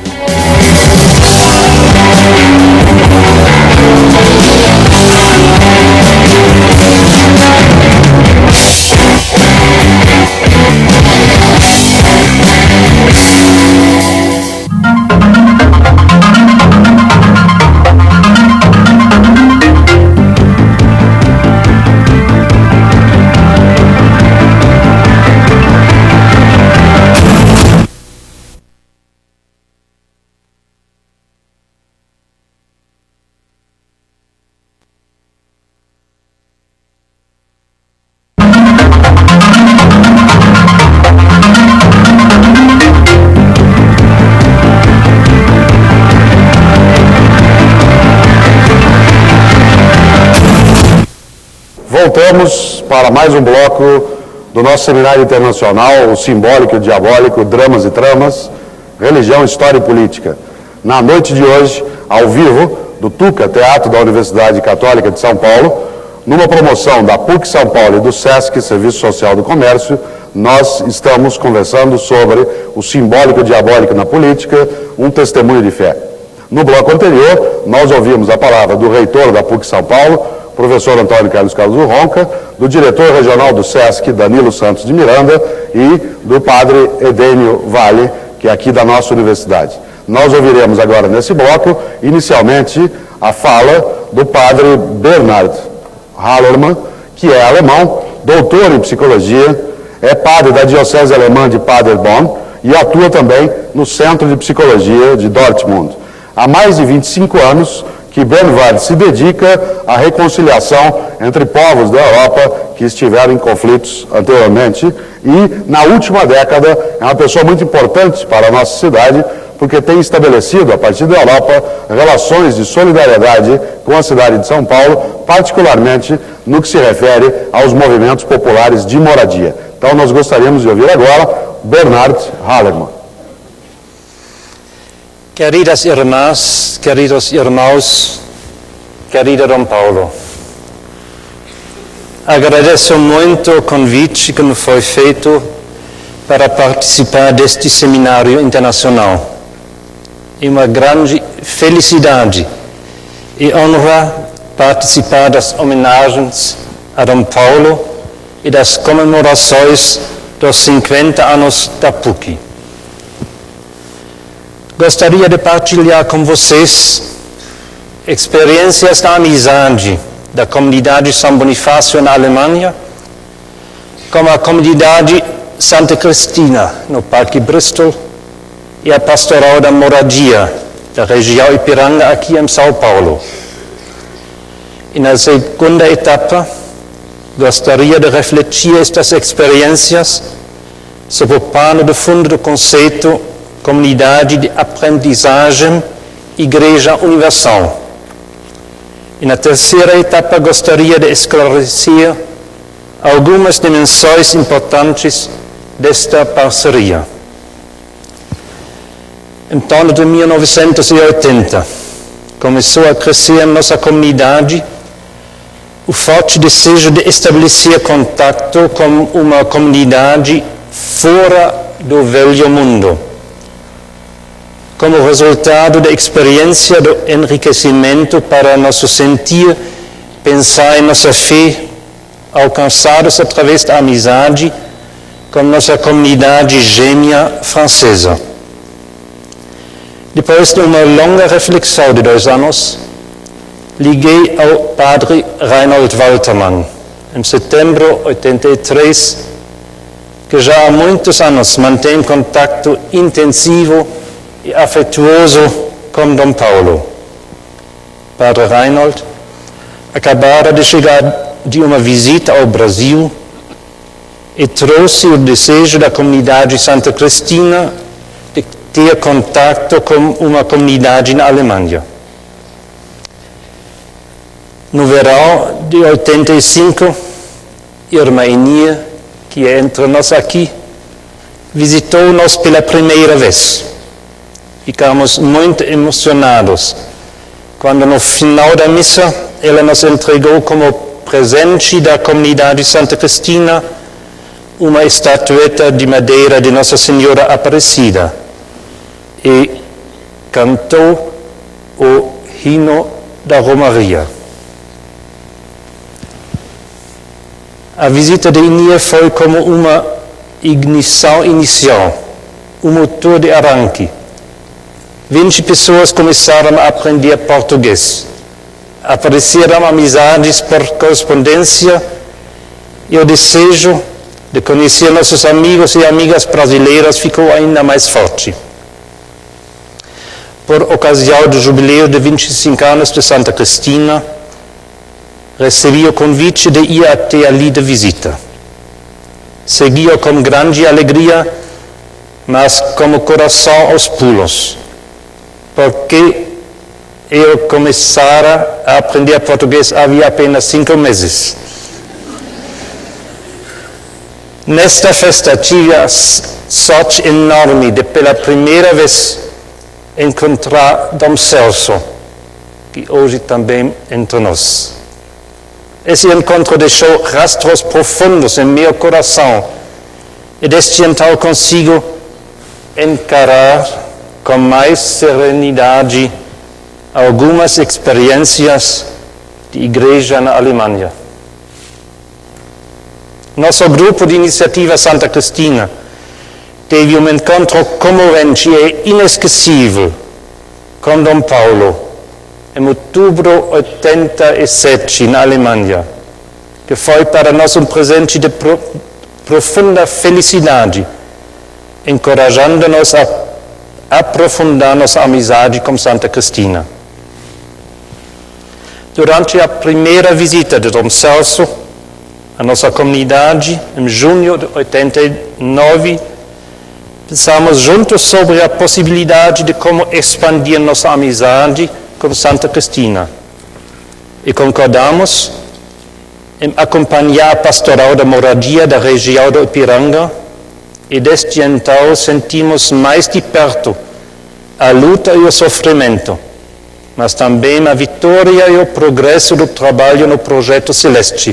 Voltamos para mais um bloco do nosso seminário internacional, o Simbólico e o Diabólico, Dramas e Tramas, Religião, História e Política. Na noite de hoje, ao vivo, do Tuca, Teatro da Universidade Católica de São Paulo, numa promoção da PUC São Paulo e do SESC, Serviço Social do Comércio, nós estamos conversando sobre o simbólico e o diabólico na política, um testemunho de fé. No bloco anterior, nós ouvimos a palavra do reitor da PUC São Paulo, professor Antônio Carlos Ronca, do diretor regional do SESC, Danilo Santos de Miranda, e do padre Edênio Vale, que é aqui da nossa universidade. Nós ouviremos agora nesse bloco, inicialmente, a fala do padre Bernhard Hallermann, que é alemão, doutor em psicologia, é padre da Diocese Alemã de Paderborn e atua também no Centro de Psicologia de Dortmund. Há mais de 25 anos que Bernhard se dedica à reconciliação entre povos da Europa que estiveram em conflitos anteriormente e, na última década, é uma pessoa muito importante para a nossa cidade, porque tem estabelecido, a partir da Europa, relações de solidariedade com a cidade de São Paulo, particularmente no que se refere aos movimentos populares de moradia. Então, nós gostaríamos de ouvir agora Bernhard Hallermann. Queridas irmãs, queridos irmãos, querido Dom Paulo, agradeço muito o convite que me foi feito para participar deste seminário internacional. É uma grande felicidade e honra participar das homenagens a Dom Paulo e das comemorações dos 50 anos da PUC. Gostaria de partilhar com vocês experiências da amizade da comunidade São Bonifácio na Alemanha com a comunidade Santa Cristina, no Parque Bristol, e a Pastoral da Moradia, da região Ipiranga, aqui em São Paulo. E na segunda etapa, gostaria de refletir estas experiências sob o pano de fundo do conceito Comunidade de Aprendizagem, Igreja Universal. E na terceira etapa gostaria de esclarecer algumas dimensões importantes desta parceria. Em torno de 1980, começou a crescer em nossa comunidade o forte desejo de estabelecer contato com uma comunidade fora do velho mundo, como resultado da experiência do enriquecimento para nosso sentir, pensar em nossa fé, alcançados através da amizade com nossa comunidade gêmea francesa. Depois de uma longa reflexão de 2 anos, liguei ao padre Reinhold Waltermann, em setembro de 83, que já há muitos anos mantém contato intensivo e afetuoso com Dom Paulo. Padre Reinhold acabara de chegar de uma visita ao Brasil e trouxe o desejo da comunidade Santa Cristina de ter contato com uma comunidade na Alemanha. No verão de 85, irmã Enia, que é entre nós aqui, visitou-nos pela primeira vez. ficamos muito emocionados quando no final da missa ela nos entregou como presente da comunidade Santa Cristina uma estatueta de madeira de Nossa Senhora Aparecida e cantou o hino da Romaria. A visita de Inia foi como uma ignição inicial, um motor de arranque. 20 pessoas começaram a aprender português. Apareceram amizades por correspondência e o desejo de conhecer nossos amigos e amigas brasileiras ficou ainda mais forte. Por ocasião do jubileu de 25 anos de Santa Cristina, recebi o convite de ir até ali de visita. Segui-o com grande alegria, mas com o coração aos pulos, porque eu começara a aprender português havia apenas 5 meses. Nesta festa tive a sorte enorme de pela primeira vez encontrar Dom Celso, que hoje também entre nós. Esse encontro deixou rastros profundos em meu coração e desde então consigo encarar com mais serenidade algumas experiências de igreja na Alemanha. Nosso grupo de iniciativa Santa Cristina teve um encontro comovente e inesquecível com Dom Paulo em outubro de 87 na Alemanha, que foi para nós um presente de profunda felicidade, encorajando-nos a aprofundar nossa amizade com Santa Cristina. Durante a primeira visita de Dom Celso à nossa comunidade, em junho de 89, pensamos juntos sobre a possibilidade de como expandir nossa amizade com Santa Cristina e concordamos em acompanhar a pastoral da moradia da região do Ipiranga e desde então sentimos mais de perto a luta e o sofrimento, mas também a vitória e o progresso do trabalho no Projeto Celeste.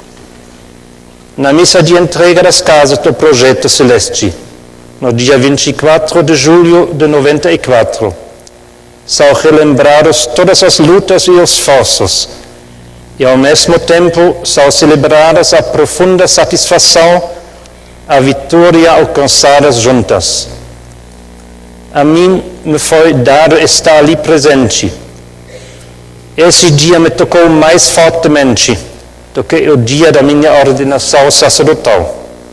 Na missa de entrega das casas do Projeto Celeste, no dia 24 de julho de 94, são relembrados todas as lutas e esforços e ao mesmo tempo são celebradas a profunda satisfação, a vitória alcançadas juntas. A mim me foi dado estar ali presente. Esse dia me tocou mais fortemente do que o dia da minha ordenação sacerdotal.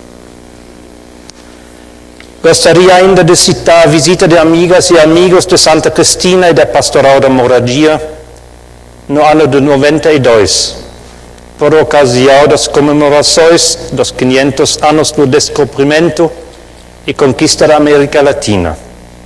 Gostaria ainda de citar a visita de amigas e amigos de Santa Cristina e da Pastoral da Moradia no ano de 92, por ocasião das comemorações dos 500 anos do descobrimento e conquista da América Latina.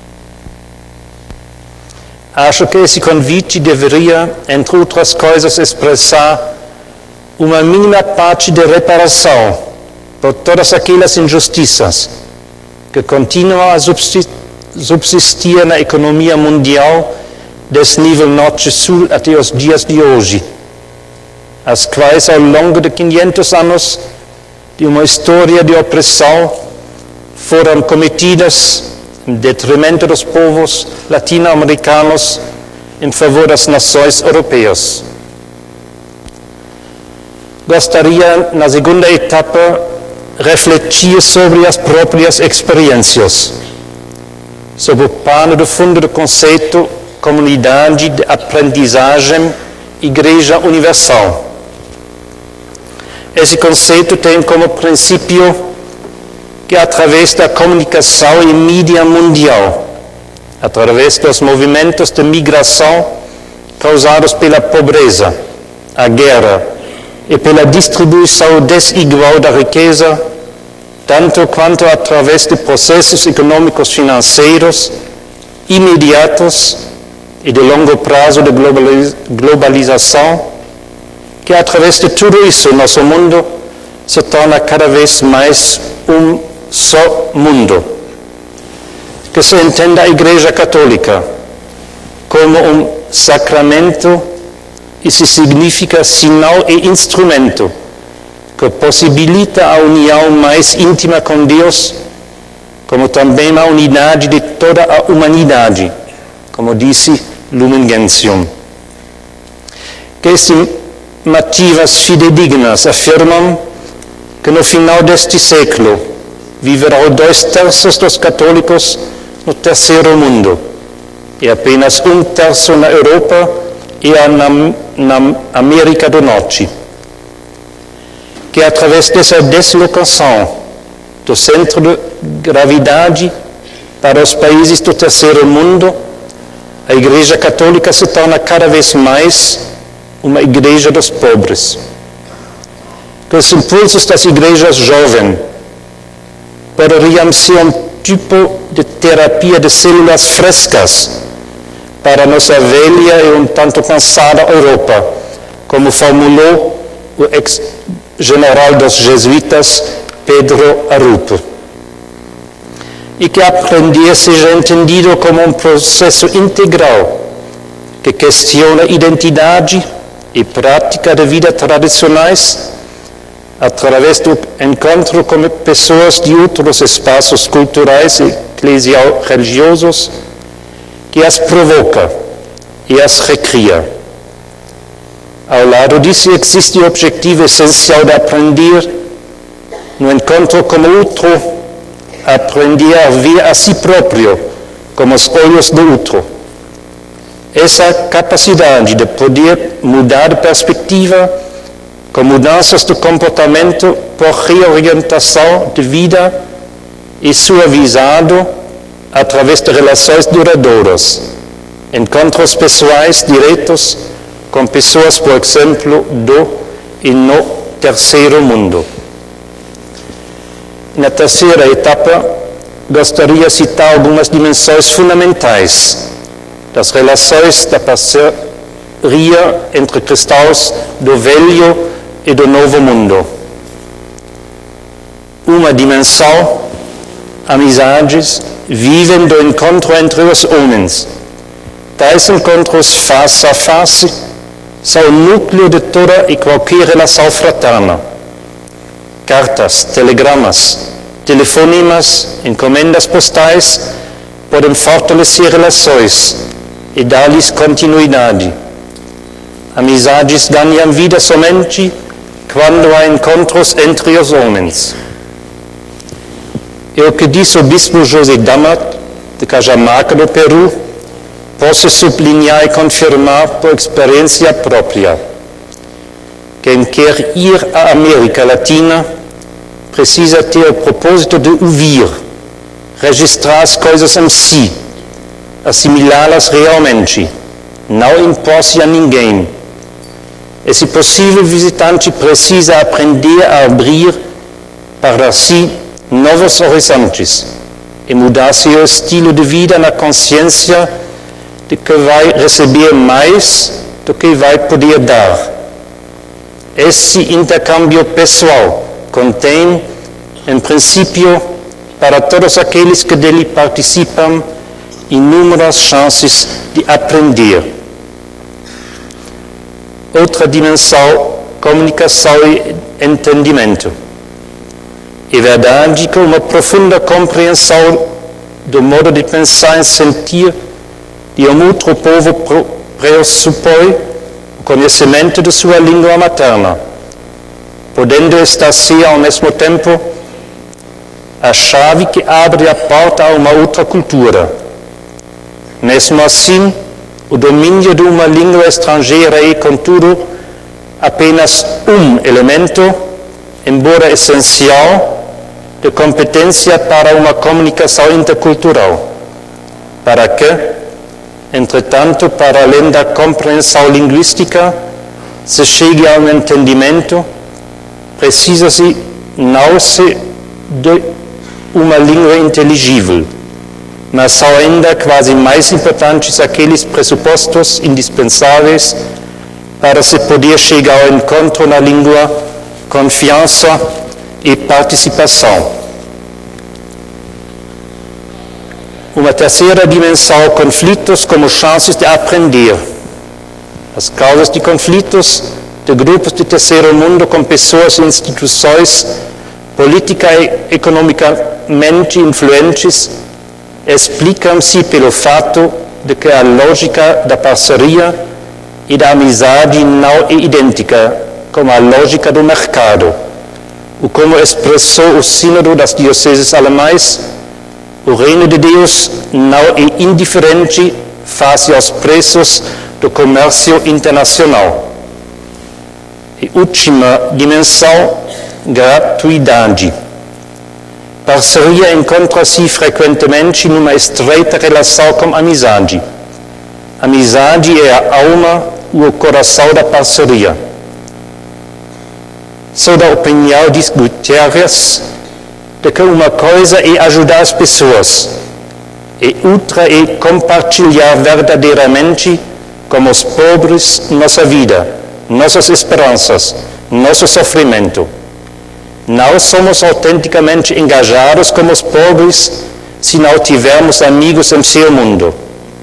Acho que esse convite deveria, entre outras coisas, expressar uma mínima parte de reparação por todas aquelas injustiças que continuam a subsistir na economia mundial desse nível norte-sul até os dias de hoje, as quais ao longo de 500 anos de uma história de opressão foram cometidas em detrimento dos povos latino-americanos em favor das nações europeias. Gostaria, na segunda etapa, refletir sobre as próprias experiências, sob o pano de fundo do conceito comunidade de aprendizagem, Igreja Universal. Esse conceito tem como princípio que, através da comunicação e mídia mundial, através dos movimentos de migração causados pela pobreza, a guerra e pela distribuição desigual da riqueza, tanto quanto através de processos econômicos financeiros imediatos e de longo prazo de globalização, que através de tudo isso nosso mundo se torna cada vez mais um só mundo. que se entenda a Igreja Católica como sacramento, isso significa sinal e instrumento que possibilita a união mais íntima com Deus, como também a unidade de toda a humanidade, como disse Lumen Gentium. Que estimativas fidedignas afirmam que no final deste século viverão 2/3 dos católicos no terceiro mundo e apenas 1/3 na Europa e na América do Norte. Que através dessa deslocação do centro de gravidade para os países do terceiro mundo, a Igreja Católica se torna cada vez mais uma igreja dos pobres. Que os impulsos das igrejas jovens poderiam ser um tipo de terapia de células frescas para nossa velha e um tanto cansada Europa, como formulou o ex-general dos jesuítas Pedro Arrupe. E que aprender seja entendido como um processo integral que questiona identidade e prática de vida tradicionais através do encontro com pessoas de outros espaços culturais e eclesial-religiosos, que as provoca e as recria. Ao lado disso existe o objetivo essencial de aprender, no encontro com o outro, aprender a ver a si próprio com os olhos do outro. Essa capacidade de poder mudar de perspectiva com mudanças de comportamento por reorientação de vida e suavizado através de relações duradouras, encontros pessoais diretos com pessoas, por exemplo, do e no terceiro mundo. Na terceira etapa, gostaria de citar algumas dimensões fundamentais das relações da parceria entre cristãos do Velho e do Novo Mundo. Uma dimensão, amizades, vivem do encontro entre os homens. Tais encontros face a face são o núcleo de toda e qualquer relação fraterna. Cartas, telegramas, telefonemas, encomendas postais podem fortalecer relações e dar-lhes continuidade. Amizades ganham vida somente quando há encontros entre os homens. É o que diz o bispo José Damat, de Cajamarca, do Peru, posso sublinhar e confirmar por experiência própria. Quem quer ir à América Latina precisa ter o propósito de ouvir, registrar as coisas em si, assimilá-las realmente, não impor-se a ninguém. E, se possível, o visitante precisa aprender a abrir para si novos horizontes e mudar seu estilo de vida na consciência de que vai receber mais do que vai poder dar. Esse intercâmbio pessoal contém, em princípio, para todos aqueles que dele participam, inúmeras chances de aprender. Outra dimensão, comunicação e entendimento. É verdade que uma profunda compreensão do modo de pensar e sentir de um outro povo pressupõe o conhecimento de sua língua materna, podendo esta ser ao mesmo tempo a chave que abre a porta a uma outra cultura. Mesmo assim, o domínio de uma língua estrangeira é, contudo, apenas um elemento, embora essencial, de competência para uma comunicação intercultural, para que, entretanto, para além da compreensão linguística, se chegue a um entendimento, precisa-se não se de uma língua inteligível, mas são ainda quase mais importantes aqueles pressupostos indispensáveis para se poder chegar ao encontro na língua, confiança e participação. Uma terceira dimensão, conflitos como chances de aprender. As causas de conflitos de grupos de terceiro mundo com pessoas e instituições política e economicamente influentes explicam-se pelo fato de que a lógica da parceria e da amizade não é idêntica com a lógica do mercado. O como expressou o Sínodo das Dioceses Alemãs, o reino de Deus não é indiferente face aos preços do comércio internacional. E última dimensão, gratuidade. Parceria encontra-se frequentemente numa estreita relação com amizade. Amizade é a alma e o coração da parceria. Sou da opinião de Guterres de que uma coisa é ajudar as pessoas e outra é compartilhar verdadeiramente com os pobres nossa vida, nossas esperanças, nosso sofrimento. Não somos autenticamente engajados com os pobres se não tivermos amigos em seu mundo.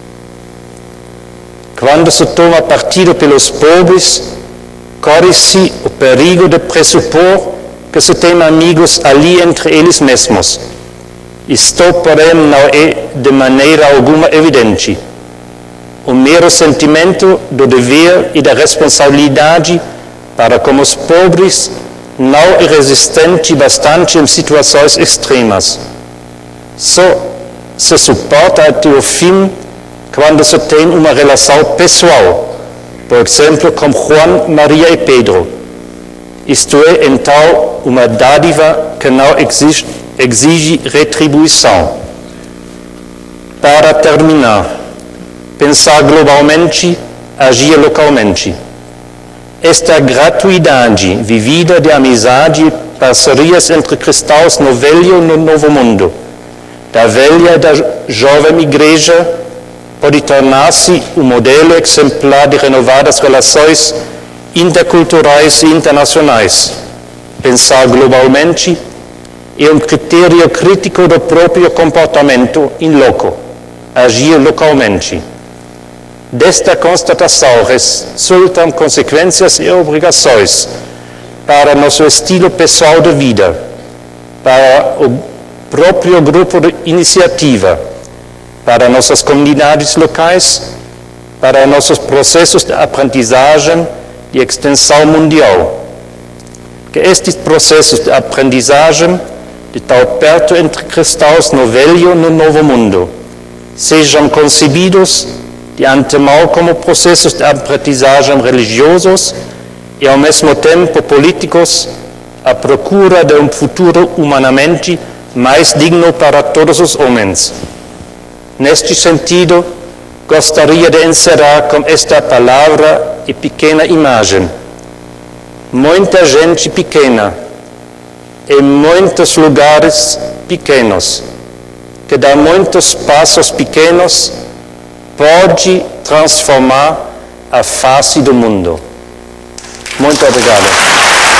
Quando se toma partido pelos pobres, corre-se o perigo de pressupor que se tem amigos ali entre eles mesmos. Isto, porém, não é de maneira alguma evidente. O mero sentimento do dever e da responsabilidade para com os pobres não é resistente bastante em situações extremas. Só se suporta até o fim quando se tem uma relação pessoal, por exemplo, com Juan, Maria e Pedro. Isto é, então, uma dádiva que não exige retribuição. Para terminar, pensar globalmente, agir localmente. Esta gratuidade vivida de amizade e parcerias entre cristãos no velho e no novo mundo, da velha e da jovem igreja, pode tornar-se um modelo exemplar de renovadas relações interculturais e internacionais. Pensar globalmente é um critério crítico do próprio comportamento in loco, agir localmente. Desta constatação resultam consequências e obrigações para nosso estilo pessoal de vida, para o próprio grupo de iniciativa, para nossas comunidades locais, para nossos processos de aprendizagem e extensão mundial. Que estes processos de aprendizagem, de tão perto entre cristãos no velho e no novo mundo, sejam concebidos de antemão como processos de aprendizagem religiosos e ao mesmo tempo políticos, à procura de um futuro humanamente mais digno para todos os homens. Neste sentido, gostaria de encerrar com esta palavra e pequena imagem. Muita gente pequena, em muitos lugares pequenos, que dá muitos passos pequenos, pode transformar a face do mundo. Muito obrigado.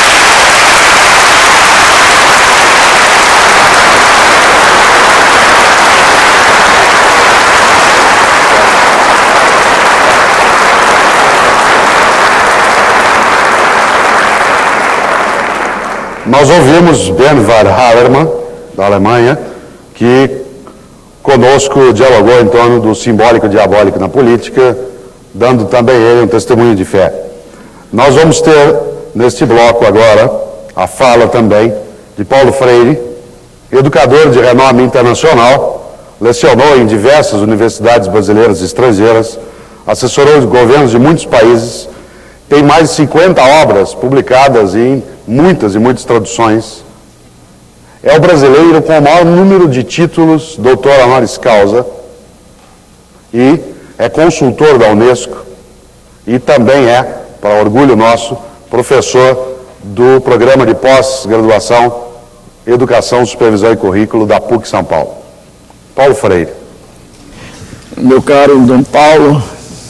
Nós ouvimos Bernhard Hallermann, da Alemanha, que conosco dialogou em torno do simbólico e diabólico na política, dando também ele um testemunho de fé. Nós vamos ter, neste bloco agora, a fala também de Paulo Freire, educador de renome internacional, lecionou em diversas universidades brasileiras e estrangeiras, assessorou os governos de muitos países, tem mais de 50 obras publicadas em muitas e muitas traduções. É o brasileiro com o maior número de títulos, doutor honoris causa, e é consultor da Unesco e também é, para orgulho nosso, professor do programa de pós-graduação Educação, Supervisão e Currículo da PUC São Paulo. Paulo Freire. Meu caro Dom Paulo,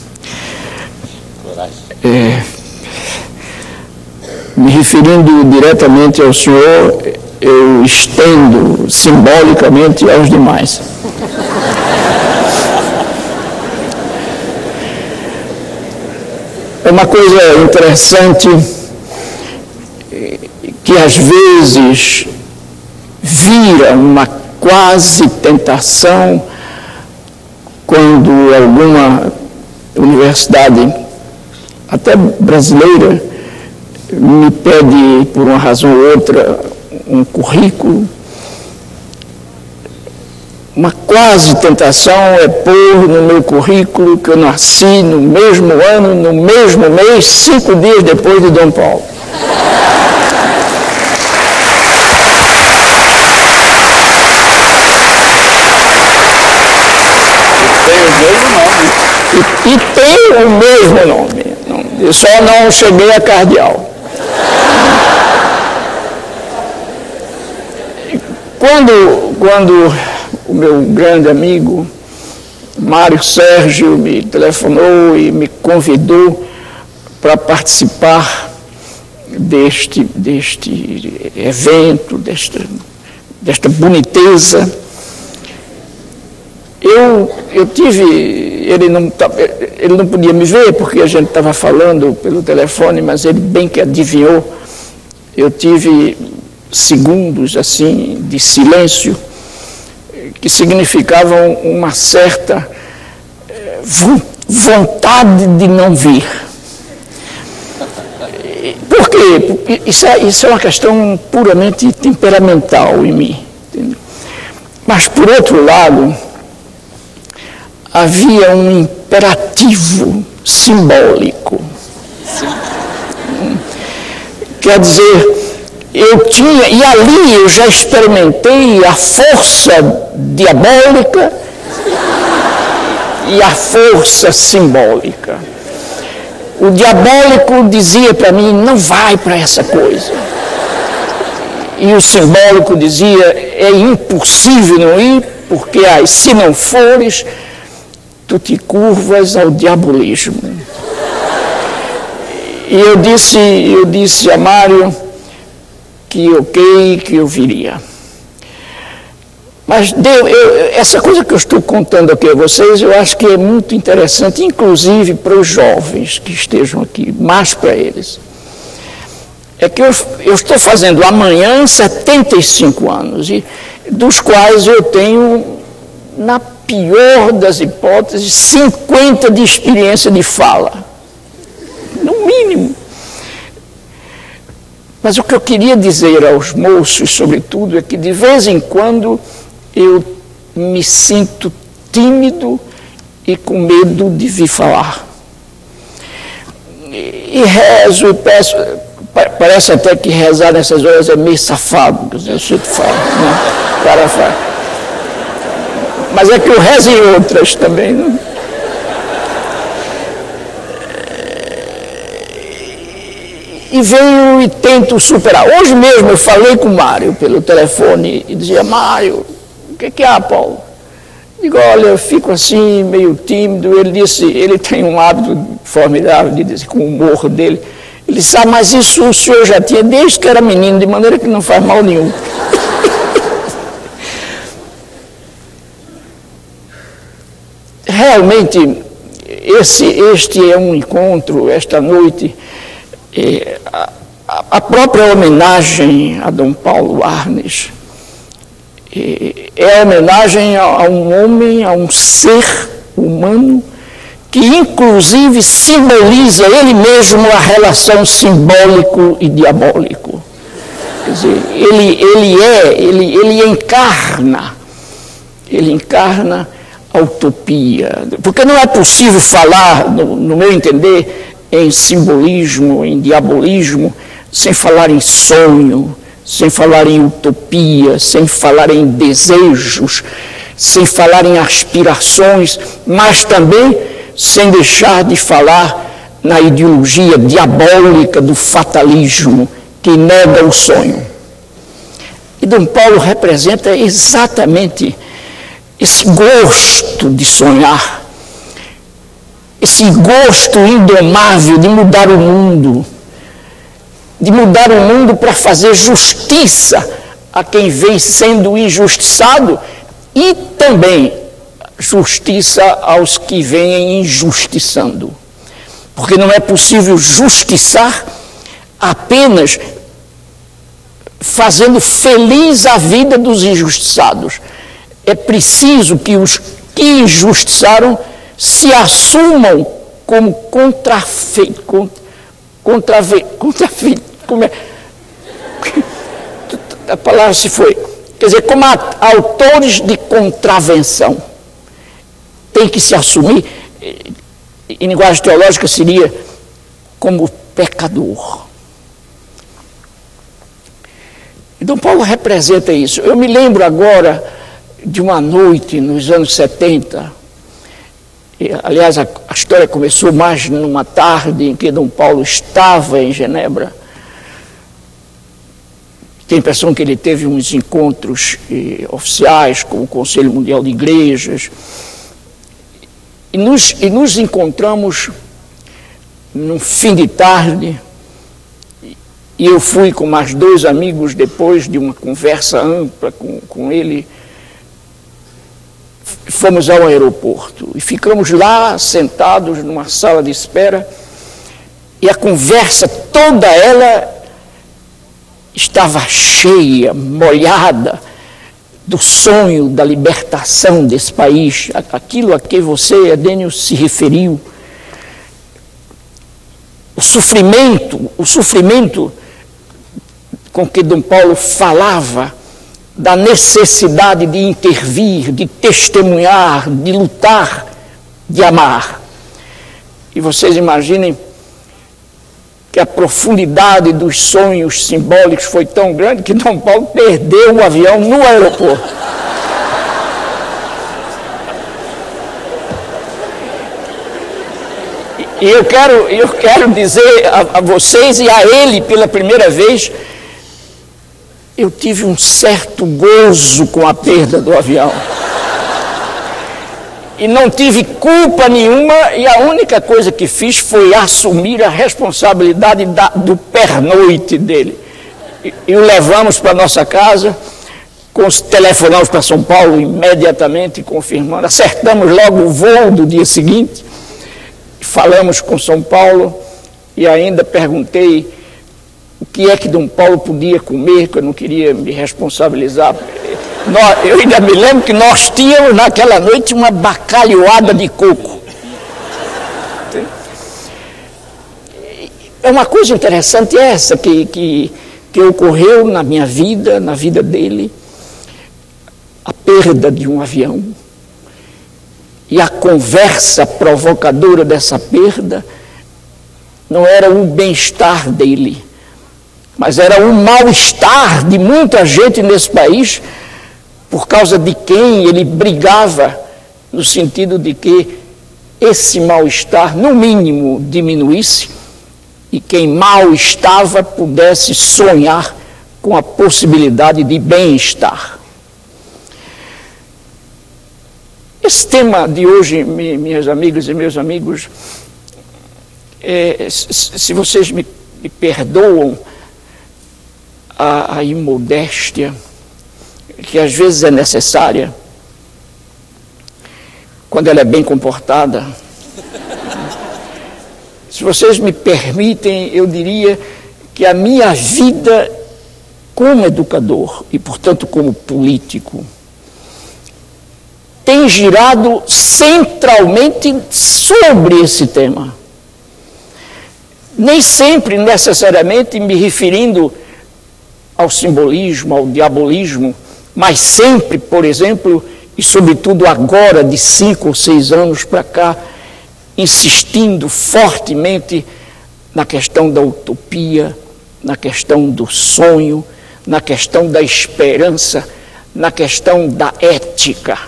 me referindo diretamente ao senhor, eu estendo simbolicamente aos demais. uma coisa interessante que às vezes vira uma quase tentação quando alguma universidade, até brasileira, me pede, por uma razão ou outra, um currículo. Uma quase tentação é pôr no meu currículo que eu nasci no mesmo ano, no mesmo mês, 5 dias depois de Dom Paulo. E tem o mesmo nome. Eu só não cheguei a cardeal. Quando o meu grande amigo Mário Sérgio me telefonou e me convidou para participar deste evento, desta boniteza, eu tive, ele não podia me ver porque a gente estava falando pelo telefone, mas ele bem que adivinhou. Eu tive segundos assim de silêncio que significavam uma certa vontade de não vir. Por quê? Porque isso é uma questão puramente temperamental em mim. Entendeu? Mas, por outro lado, havia um imperativo simbólico. Quer dizer, eu tinha, e ali eu já experimentei a força diabólica e a força simbólica. O diabólico dizia para mim, não vai para essa coisa. E o simbólico dizia, é impossível não ir, porque se não fores, tu te curvas ao diabolismo. E eu disse a Mário que ok, que eu viria. Mas essa coisa que eu estou contando aqui a vocês, eu acho que é muito interessante, inclusive para os jovens que estejam aqui, mais para eles. É que eu estou fazendo amanhã 75 anos, e dos quais eu tenho, na pior das hipóteses, 50 de experiência de fala. No mínimo. Mas o que eu queria dizer aos moços, sobretudo, é que de vez em quando eu me sinto tímido e com medo de vir falar. E rezo e peço, parece até que rezar nessas horas é meio safado, eu sei que falo, né? O cara faz. Mas é que eu rezo em outras também, né? E venho e tento superar. Hoje mesmo eu falei com o Mário pelo telefone e dizia, Mário, o que há, Paulo? Digo, olha, eu fico assim, meio tímido. Ele disse, ele tem um hábito formidável de dizer, com o humor dele. Ele disse, mas isso o senhor já tinha desde que era menino, de maneira que não faz mal nenhum. Realmente, este é um encontro, esta noite, a própria homenagem a Dom Paulo Arnes é a homenagem a um homem, a um ser humano que inclusive simboliza ele mesmo a relação simbólico e diabólico. Quer dizer, ele encarna a utopia, porque não é possível falar, no meu entender, em simbolismo, em diabolismo, sem falar em sonho, sem falar em utopia, sem falar em desejos, sem falar em aspirações, mas também sem deixar de falar na ideologia diabólica do fatalismo, que nega o sonho. E Dom Paulo representa exatamente esse gosto de sonhar, esse gosto indomável de mudar o mundo para fazer justiça a quem vem sendo injustiçado e também justiça aos que vêm injustiçando. porque não é possível justiçar apenas fazendo feliz a vida dos injustiçados. É preciso que os que injustiçaram se assumam como contrafeitos. Como é? A palavra se foi. Quer dizer, como autores de contravenção. Tem que se assumir, em linguagem teológica seria como pecador. E Dom Paulo representa isso. Eu me lembro agora de uma noite nos anos 70. Aliás, a história começou mais numa tarde em que Dom Paulo estava em Genebra. Tenho a impressão que ele teve uns encontros oficiais com o Conselho Mundial de Igrejas. E nos encontramos num fim de tarde. E eu fui com mais 2 amigos, depois de uma conversa ampla com ele, fomos ao aeroporto e ficamos lá sentados numa sala de espera, e a conversa toda ela estava cheia, molhada do sonho da libertação desse país, aquilo a que você, Edênio, se referiu. O sofrimento com que Dom Paulo falava da necessidade de intervir, de testemunhar, de lutar, de amar. E vocês imaginem que a profundidade dos sonhos simbólicos foi tão grande que Dom Paulo perdeu o avião no aeroporto. E eu quero dizer a vocês e a ele pela primeira vez, eu tive um certo gozo com a perda do avião. E não tive culpa nenhuma, e a única coisa que fiz foi assumir a responsabilidade do pernoite dele. E o levamos para nossa casa, telefonamos para São Paulo imediatamente, confirmando, acertamos logo o voo do dia seguinte, falamos com São Paulo e ainda perguntei o que é que Dom Paulo podia comer, que eu não queria me responsabilizar. Eu ainda me lembro que nós tínhamos naquela noite uma bacalhoada de coco. É uma coisa interessante essa que ocorreu na minha vida, na vida dele, a perda de um avião. E a conversa provocadora dessa perda não era o bem-estar dele, mas era o mal-estar de muita gente nesse país, por causa de quem ele brigava, no sentido de que esse mal-estar, no mínimo, diminuísse, e quem mal estava pudesse sonhar com a possibilidade de bem-estar. Esse tema de hoje, minhas amigas e meus amigos, se vocês me perdoam a imodéstia, que às vezes é necessária, quando ela é bem comportada. Se vocês me permitem, eu diria que a minha vida como educador e, portanto, como político, tem girado centralmente sobre esse tema. Nem sempre necessariamente me referindo ao simbolismo, ao diabolismo, mas sempre, por exemplo, e sobretudo agora, de 5 ou 6 anos para cá, insistindo fortemente na questão da utopia, na questão do sonho, na questão da esperança, na questão da ética.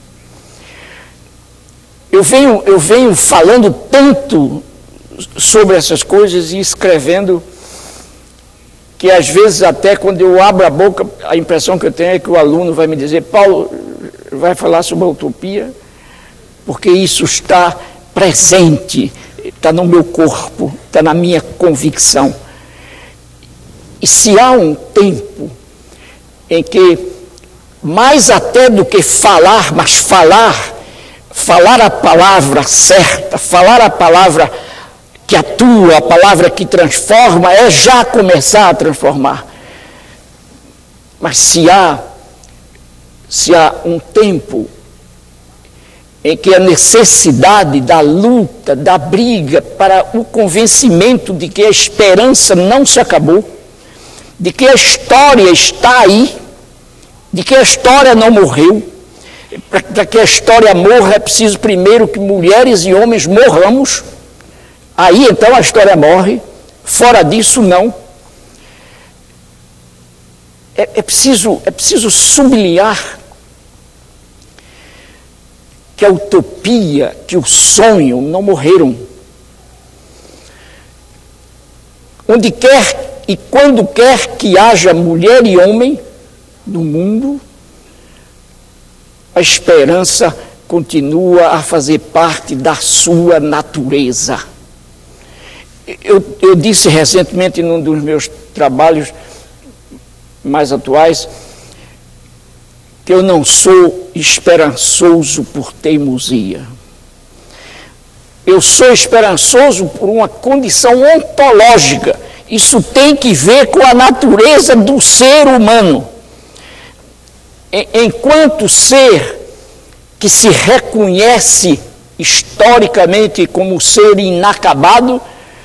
Eu venho falando tanto sobre essas coisas e escrevendo que às vezes até quando eu abro a boca, a impressão que eu tenho é que o aluno vai me dizer: Paulo, vai falar sobre a utopia? Porque isso está presente, está no meu corpo, está na minha convicção. E se há um tempo em que, mais até do que falar, mas falar a palavra certa, falar a palavra que atua, a palavra que transforma, é já começar a transformar. Mas se há um tempo em que a necessidade da luta, da briga para o convencimento de que a esperança não se acabou, de que a história está aí, de que a história não morreu. Para que a história morra é preciso primeiro que mulheres e homens morramos, aí então a história morre, fora disso não. É preciso sublinhar que a utopia, que o sonho não morreram. Onde quer e quando quer que haja mulher e homem no mundo, a esperança continua a fazer parte da sua natureza. Eu disse recentemente num dos meus trabalhos mais atuais que eu não sou esperançoso por teimosia. Eu sou esperançoso por uma condição ontológica. Isso tem que ver com a natureza do ser humano. Enquanto ser que se reconhece historicamente como ser inacabado,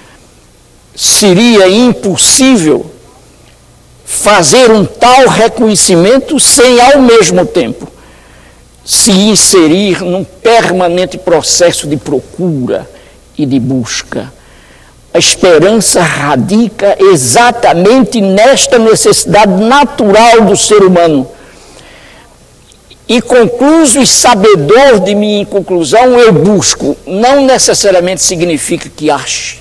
seria impossível fazer um tal reconhecimento sem, ao mesmo tempo, se inserir num permanente processo de procura e de busca. A esperança radica exatamente nesta necessidade natural do ser humano. E concluso e sabedor de minha conclusão, eu busco. Não necessariamente significa que ache.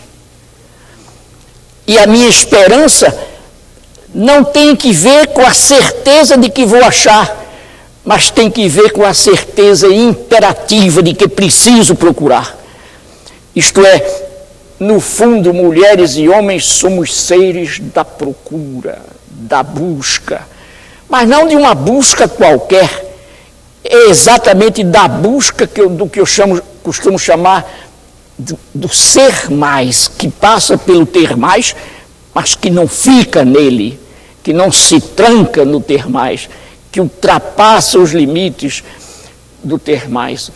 E a minha esperança não tem que ver com a certeza de que vou achar, mas tem que ver com a certeza imperativa de que preciso procurar. Isto é, no fundo, mulheres e homens somos seres da procura, da busca, mas não de uma busca qualquer, é exatamente da busca do que eu costumo chamar do ser mais, que passa pelo ter mais, mas que não fica nele, que não se tranca no ter mais, que ultrapassa os limites do ter mais.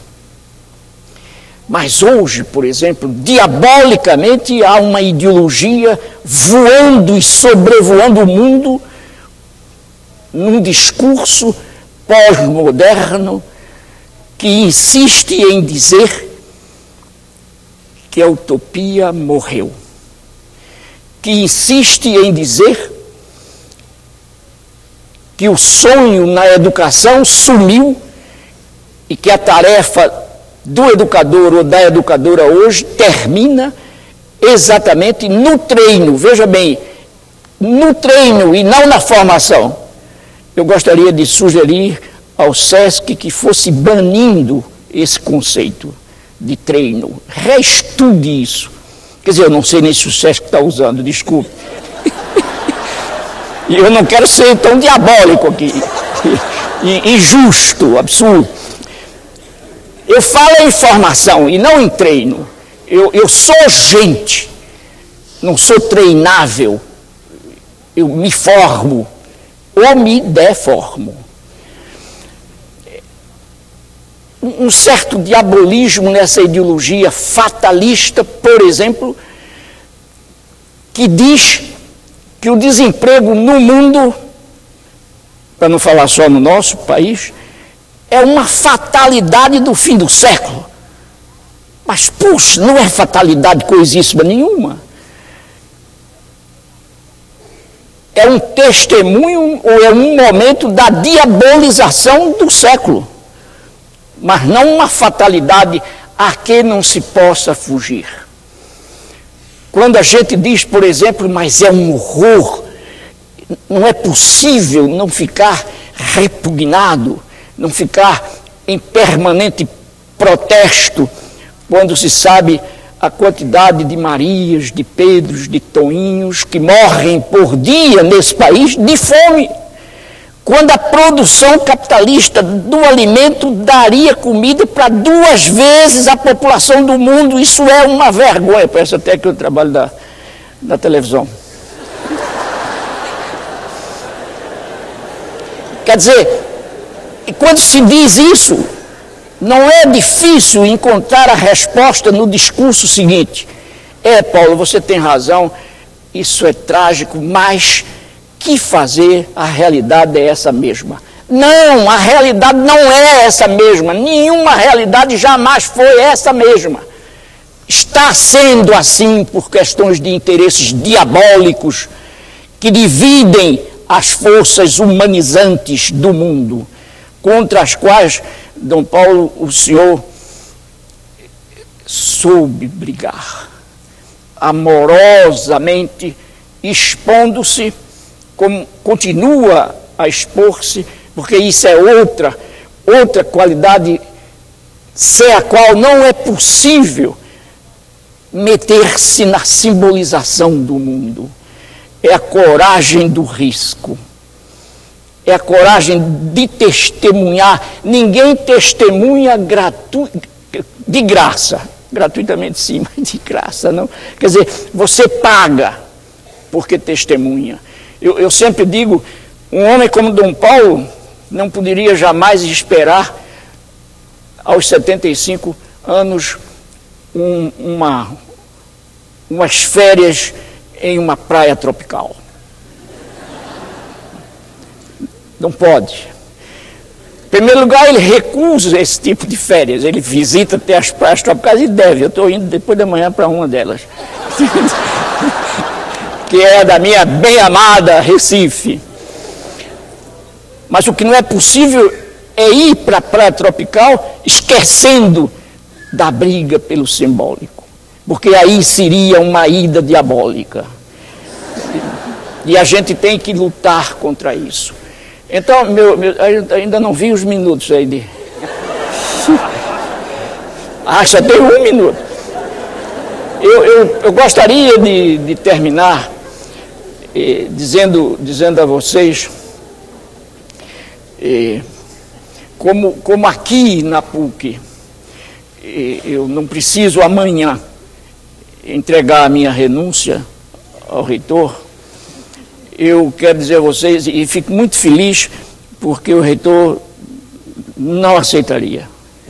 Mas hoje, por exemplo, diabolicamente há uma ideologia voando e sobrevoando o mundo num discurso pós-moderno que insiste em dizer que a utopia morreu, que insiste em dizer que o sonho na educação sumiu e que a tarefa do educador ou da educadora hoje termina exatamente no treino. Veja bem, no treino e não na formação. Eu gostaria de sugerir ao SESC que fosse banindo esse conceito de treino. Reestude isso. Quer dizer, eu não sei nem se o SESC está usando, desculpe. E eu não quero ser tão diabólico aqui, injusto, absurdo. Eu falo em formação e não em treino. Eu sou gente, não sou treinável. Eu me formo ou me deformo. Um certo diabolismo nessa ideologia fatalista, por exemplo, que diz que o desemprego no mundo, para não falar só no nosso país, é uma fatalidade do fim do século. Mas, puxa, não é fatalidade coisíssima nenhuma. É um testemunho ou é um momento da diabolização do século. Mas não uma fatalidade a que não se possa fugir. Quando a gente diz, por exemplo, mas é um horror, não é possível não ficar repugnado, não ficar em permanente protesto, quando se sabe a quantidade de Marias, de Pedros, de Toinhos que morrem por dia nesse país de fome. quando a produção capitalista do alimento daria comida para 2 vezes a população do mundo. Isso é uma vergonha. Parece até que eu trabalho da televisão. Quer dizer, e quando se diz isso, não é difícil encontrar a resposta no discurso seguinte. Paulo, você tem razão, isso é trágico, mas que fazer? A realidade é essa mesma. Não, a realidade não é essa mesma. Nenhuma realidade jamais foi essa mesma. Está sendo assim por questões de interesses diabólicos que dividem as forças humanizantes do mundo, contra as quais, Dom Paulo, o senhor soube brigar, amorosamente, expondo-se, como continua a expor-se, porque isso é outra qualidade sem a qual não é possível meter-se na simbolização do mundo. É a coragem do risco, é a coragem de testemunhar. Ninguém testemunha de graça, gratuitamente sim, mas de graça não. Quer dizer, você paga porque testemunha. Eu sempre digo, um homem como Dom Paulo não poderia jamais esperar, aos 75 anos, umas férias em uma praia tropical. Não pode. Em primeiro lugar, ele recusa esse tipo de férias. Ele visita até as praias tropicais e deve. Eu estou indo depois da manhã para uma delas. Que é da minha bem-amada Recife. Mas o que não é possível é ir para a praia tropical esquecendo da briga pelo simbólico. Porque aí seria uma ida diabólica. E a gente tem que lutar contra isso. Então, ainda não vi os minutos aí de... só tem 1 minuto. Eu gostaria de terminar dizendo a vocês, como aqui na PUC, eu não preciso amanhã entregar a minha renúncia ao reitor. Eu quero dizer a vocês, e fico muito feliz, porque o reitor não aceitaria.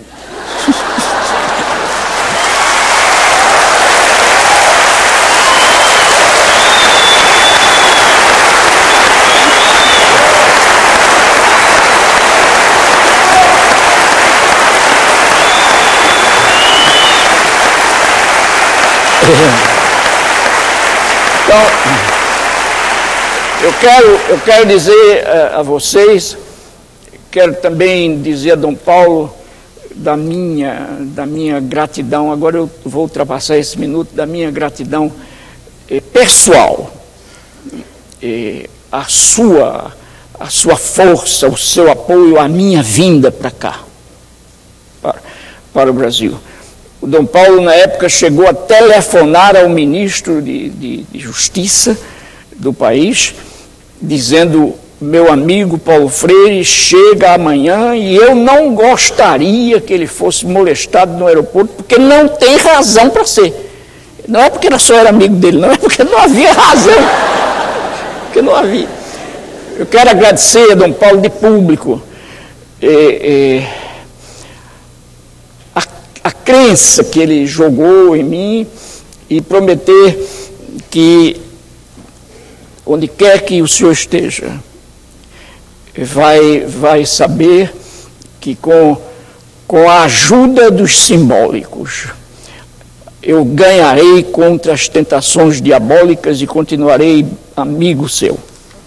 Então, eu quero dizer a vocês, quero também dizer a Dom Paulo da minha gratidão. Agora eu vou ultrapassar esse minuto, da minha gratidão pessoal, a sua força, o seu apoio, a minha vinda para cá, para o Brasil. O Dom Paulo, na época, chegou a telefonar ao ministro de Justiça do país, dizendo: meu amigo Paulo Freire chega amanhã e eu não gostaria que ele fosse molestado no aeroporto, porque não tem razão para ser. Não é porque só era amigo dele, não é porque não havia razão. Porque não havia. Eu quero agradecer a Dom Paulo de público a crença que ele jogou em mim e prometer que, onde quer que o senhor esteja, vai saber que com a ajuda dos simbólicos eu ganharei contra as tentações diabólicas e continuarei amigo seu.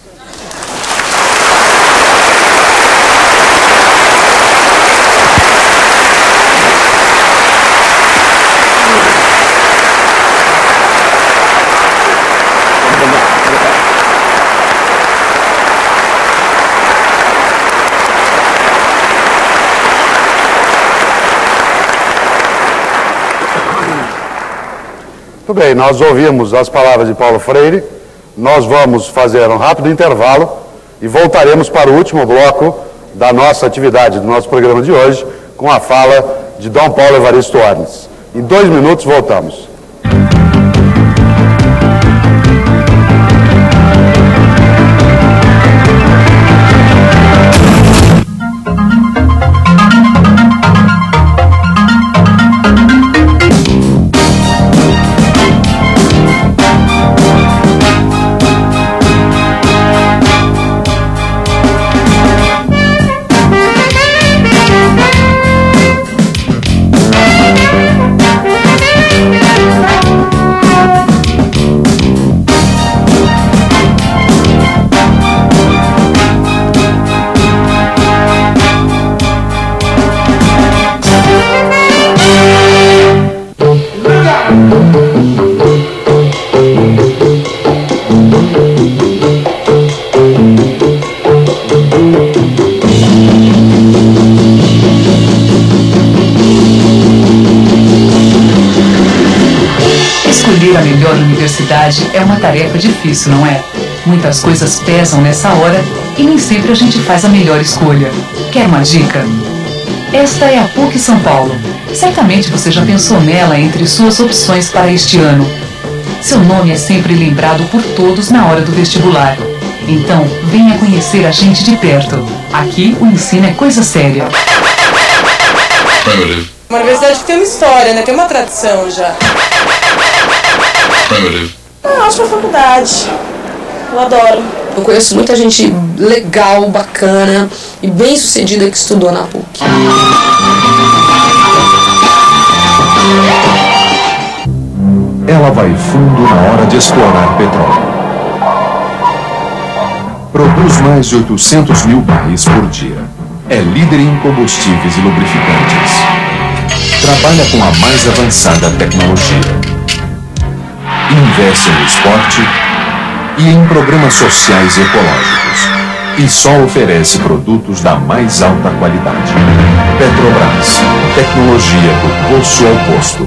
Muito bem, nós ouvimos as palavras de Paulo Freire, nós vamos fazer um rápido intervalo e voltaremos para o último bloco da nossa atividade, do nosso programa de hoje, com a fala de Dom Paulo Evaristo Ornes. Em 2 minutos voltamos. Escolher a melhor universidade é uma tarefa difícil, não é? Muitas coisas pesam nessa hora e nem sempre a gente faz a melhor escolha. Quer uma dica? Esta é a PUC São Paulo. Certamente você já pensou nela entre suas opções para este ano. Seu nome é sempre lembrado por todos na hora do vestibular. Então, venha conhecer a gente de perto. Aqui, o ensino é coisa séria. Uma universidade que tem uma história, né? Tem uma tradição já. Eu acho que é faculdade. Eu adoro. Eu conheço muita gente legal, bacana e bem sucedida que estudou na PUC. Ela vai fundo na hora de explorar petróleo. Produz mais de 800 mil barris por dia. É líder em combustíveis e lubrificantes. Trabalha com a mais avançada tecnologia. Investe no esporte e em programas sociais e ecológicos. E só oferece produtos da mais alta qualidade. Petrobras. Tecnologia do poço ao posto.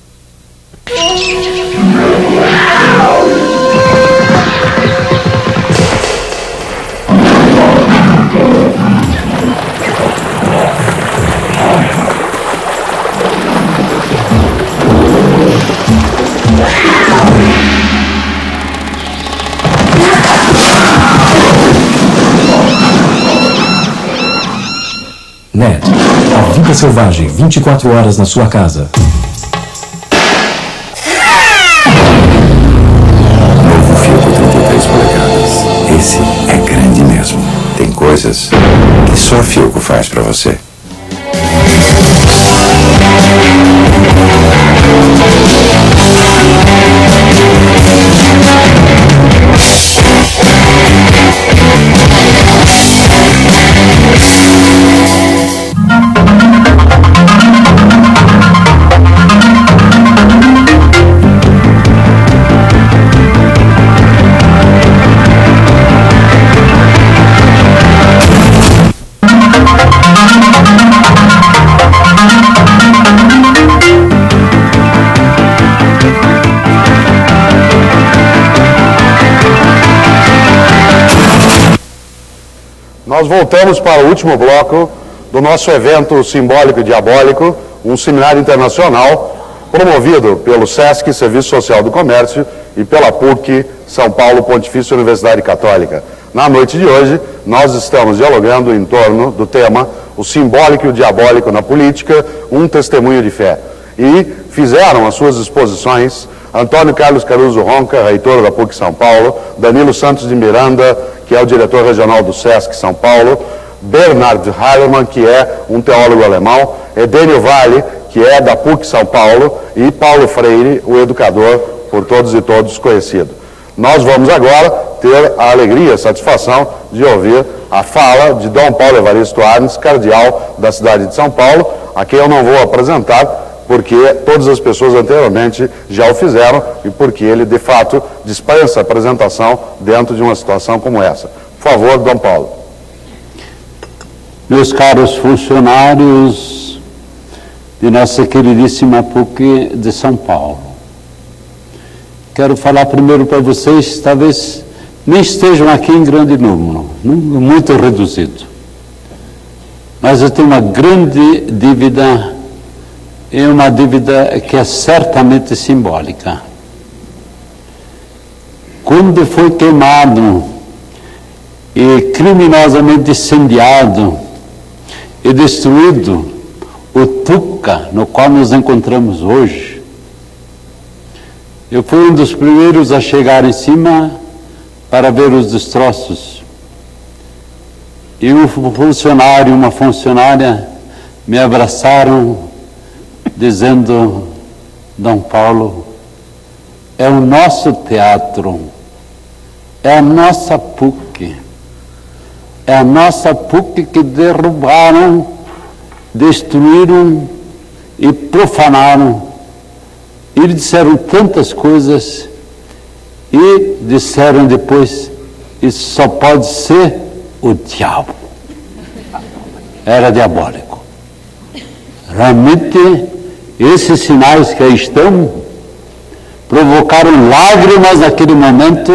NET, a vida selvagem, 24 horas na sua casa. Novo Fiat 33 polegadas. Esse é grande mesmo. Tem coisas que só a Fiat faz pra você. Nós voltamos para o último bloco do nosso evento simbólico e diabólico, um seminário internacional promovido pelo SESC, Serviço Social do Comércio, e pela PUC, São Paulo, Pontifícia Universidade Católica. Na noite de hoje, nós estamos dialogando em torno do tema O Simbólico e o Diabólico na Política, um testemunho de fé. E fizeram as suas exposições Antônio Carlos Caruso Ronca, reitor da PUC São Paulo, Danilo Santos de Miranda, que é o diretor regional do SESC São Paulo, Bernhard Heilemann, que é um teólogo alemão, Edênio Vale, que é da PUC São Paulo, e Paulo Freire, o educador por todos e todos conhecido. Nós vamos agora ter a alegria, a satisfação de ouvir a fala de Dom Paulo Evaristo Ornes, cardeal da cidade de São Paulo, a quem eu não vou apresentar, porque todas as pessoas anteriormente já o fizeram e porque ele, de fato, dispensa a apresentação dentro de uma situação como essa. Por favor, Dom Paulo. Meus caros funcionários de nossa queridíssima PUC de São Paulo, quero falar primeiro para vocês, talvez nem estejam aqui em grande número, muito reduzido. Mas eu tenho uma grande dívida, e uma dívida que é certamente simbólica. Quando foi queimado e criminosamente incendiado e destruído o Tuca, no qual nos encontramos hoje, eu fui um dos primeiros a chegar em cima para ver os destroços. E um funcionário e uma funcionária me abraçaram, dizendo: Dom Paulo, é o nosso teatro, é a nossa PUC, é a nossa PUC que derrubaram, destruíram e profanaram. E disseram tantas coisas, e disseram depois: isso só pode ser o diabo. Era diabólico. Realmente, esses sinais que aí estão provocaram lágrimas naquele momento,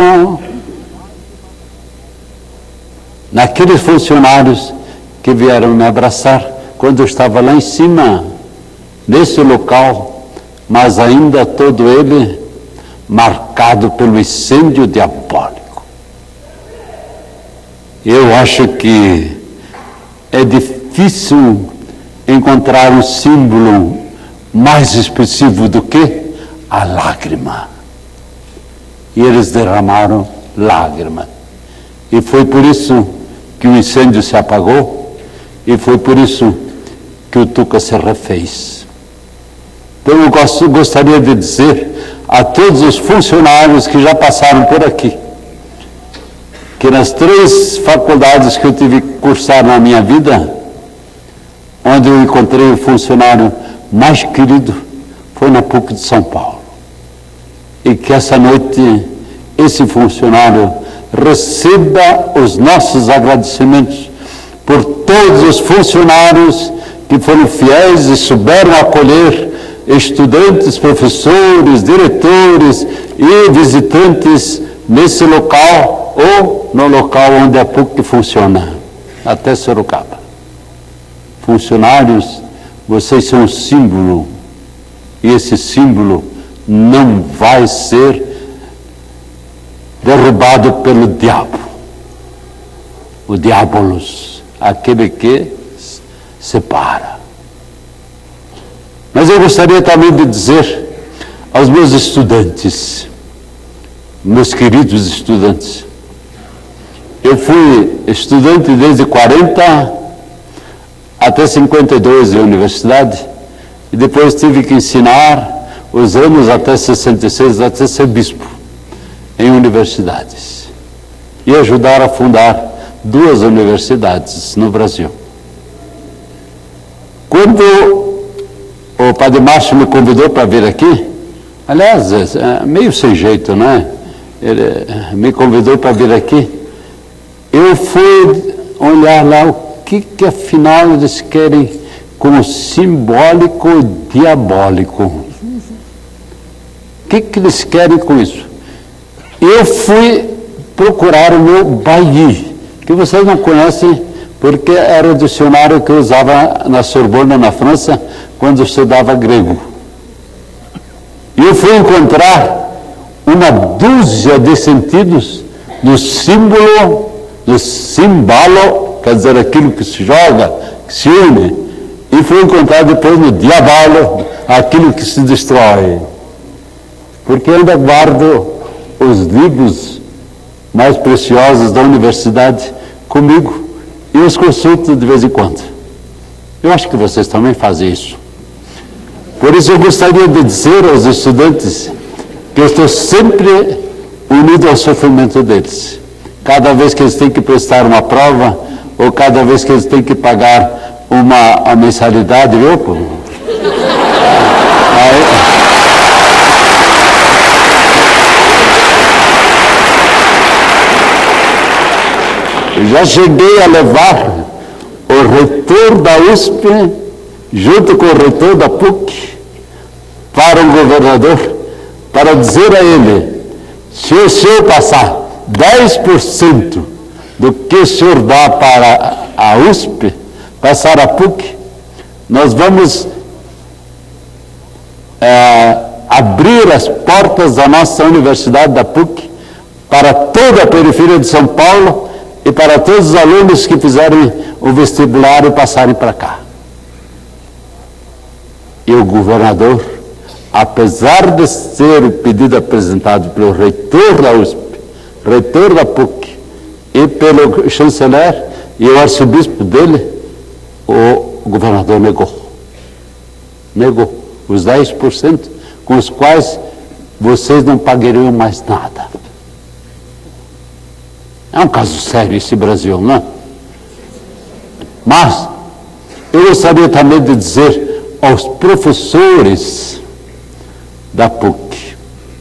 naqueles funcionários que vieram me abraçar quando eu estava lá em cima, nesse local, mas ainda todo ele marcado pelo incêndio diabólico. Eu acho que é difícil encontrar um símbolo mais expressivo do que a lágrima. E eles derramaram lágrima. E foi por isso que o incêndio se apagou, e foi por isso que o Tuca se refez. Então eu gostaria de dizer a todos os funcionários que já passaram por aqui, que nas 3 faculdades que eu tive que cursar na minha vida, onde eu encontrei o funcionário mais querido foi na PUC de São Paulo. E que essa noite esse funcionário receba os nossos agradecimentos por todos os funcionários que foram fiéis e souberam acolher estudantes, professores, diretores e visitantes nesse local ou no local onde a PUC funciona, até Sorocaba. Funcionários, vocês são um símbolo, e esse símbolo não vai ser derrubado pelo diabo, o diabolos, aquele que separa. Mas eu gostaria também de dizer aos meus estudantes, meus queridos estudantes, eu fui estudante desde 40 até 52 na universidade, e depois tive que ensinar os anos até 66, até ser bispo, em universidades, e ajudar a fundar 2 universidades no Brasil. Quando o Padre Márcio me convidou para vir aqui, aliás, meio sem jeito, não é? Ele me convidou para vir aqui, eu fui olhar lá o que afinal eles querem como simbólico e diabólico. O que eles querem com isso? Eu fui procurar o meu Bailly, que vocês não conhecem, porque era o dicionário que eu usava na Sorbonne, na França, quando eu estudava grego. E eu fui encontrar uma dúzia de sentidos do símbolo, do simbalo, quer dizer, aquilo que se joga, que se une, e fui encontrar depois no diabalo, aquilo que se destrói. Porque eu ainda guardo os livros mais preciosos da universidade comigo e os consulto de vez em quando. Eu acho que vocês também fazem isso. Por isso eu gostaria de dizer aos estudantes que eu estou sempre unido ao sofrimento deles. Cada vez que eles têm que prestar uma prova, ou cada vez que eles têm que pagar uma mensalidade, viu? Eu já cheguei a levar o reitor da USP, junto com o reitor da PUC, para o governador, para dizer a ele: se o senhor passar 10% do que o senhor dá para a USP, passar a PUC, nós vamos abrir as portas da nossa universidade da PUC para toda a periferia de São Paulo e para todos os alunos que fizerem o vestibular e passarem para cá. E o governador, apesar de ser o pedido apresentado pelo reitor da USP, reitor da PUC e pelo chanceler e o arcebispo dele, o governador negou. Negou os 10% com os quais vocês não pagariam mais nada. É um caso sério esse Brasil, não é? Mas eu gostaria também de dizer aos professores da PUC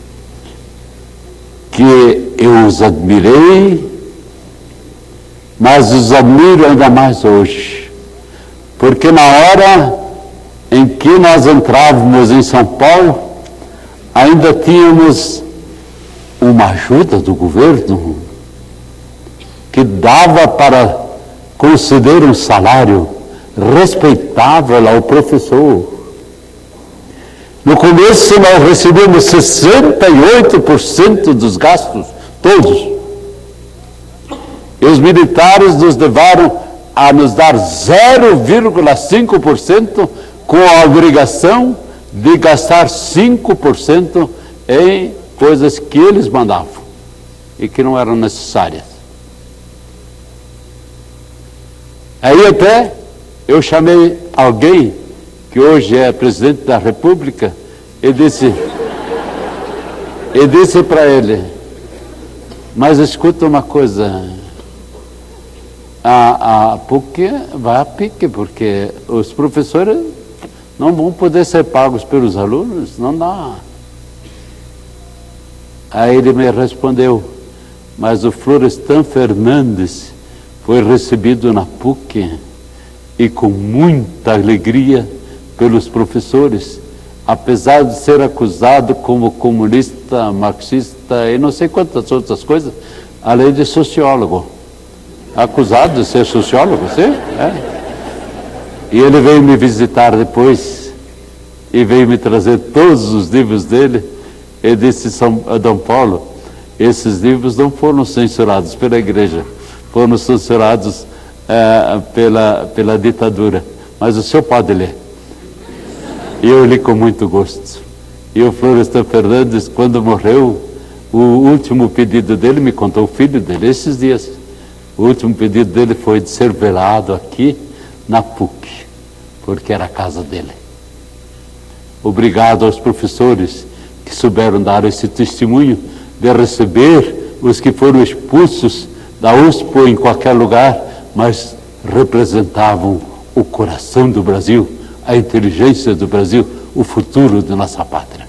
que eu os admirei, mas os admiro ainda mais hoje, porque na hora em que nós entrávamos em São Paulo, ainda tínhamos uma ajuda do governo que dava para conceder um salário respeitável ao professor. No começo nós recebemos 68% dos gastos, todos. E os militares nos levaram a nos dar 0,5% com a obrigação de gastar 5% em coisas que eles mandavam e que não eram necessárias. Aí até eu chamei alguém que hoje é presidente da República e disse para ele: mas escuta uma coisa, a PUC vai a pique, porque os professores não vão poder ser pagos pelos alunos, não dá. Aí ele me respondeu: mas o Florestan Fernandes foi recebido na PUC e com muita alegria pelos professores, apesar de ser acusado como comunista, marxista e não sei quantas outras coisas, além de sociólogo. Acusado de ser sociólogo, sim? É. E ele veio me visitar depois e veio me trazer todos os livros dele e disse: Dom Paulo, esses livros não foram censurados pela igreja, foram censurados pela ditadura, mas o senhor pode ler. E eu li com muito gosto. E o Florestan Fernandes, quando morreu, o último pedido dele, me contou o filho dele esses dias, o último pedido dele foi de ser velado aqui na PUC, porque era a casa dele. Obrigado aos professores que souberam dar esse testemunho de receber os que foram expulsos da USP ou em qualquer lugar, mas representavam o coração do Brasil, a inteligência do Brasil, o futuro de nossa pátria.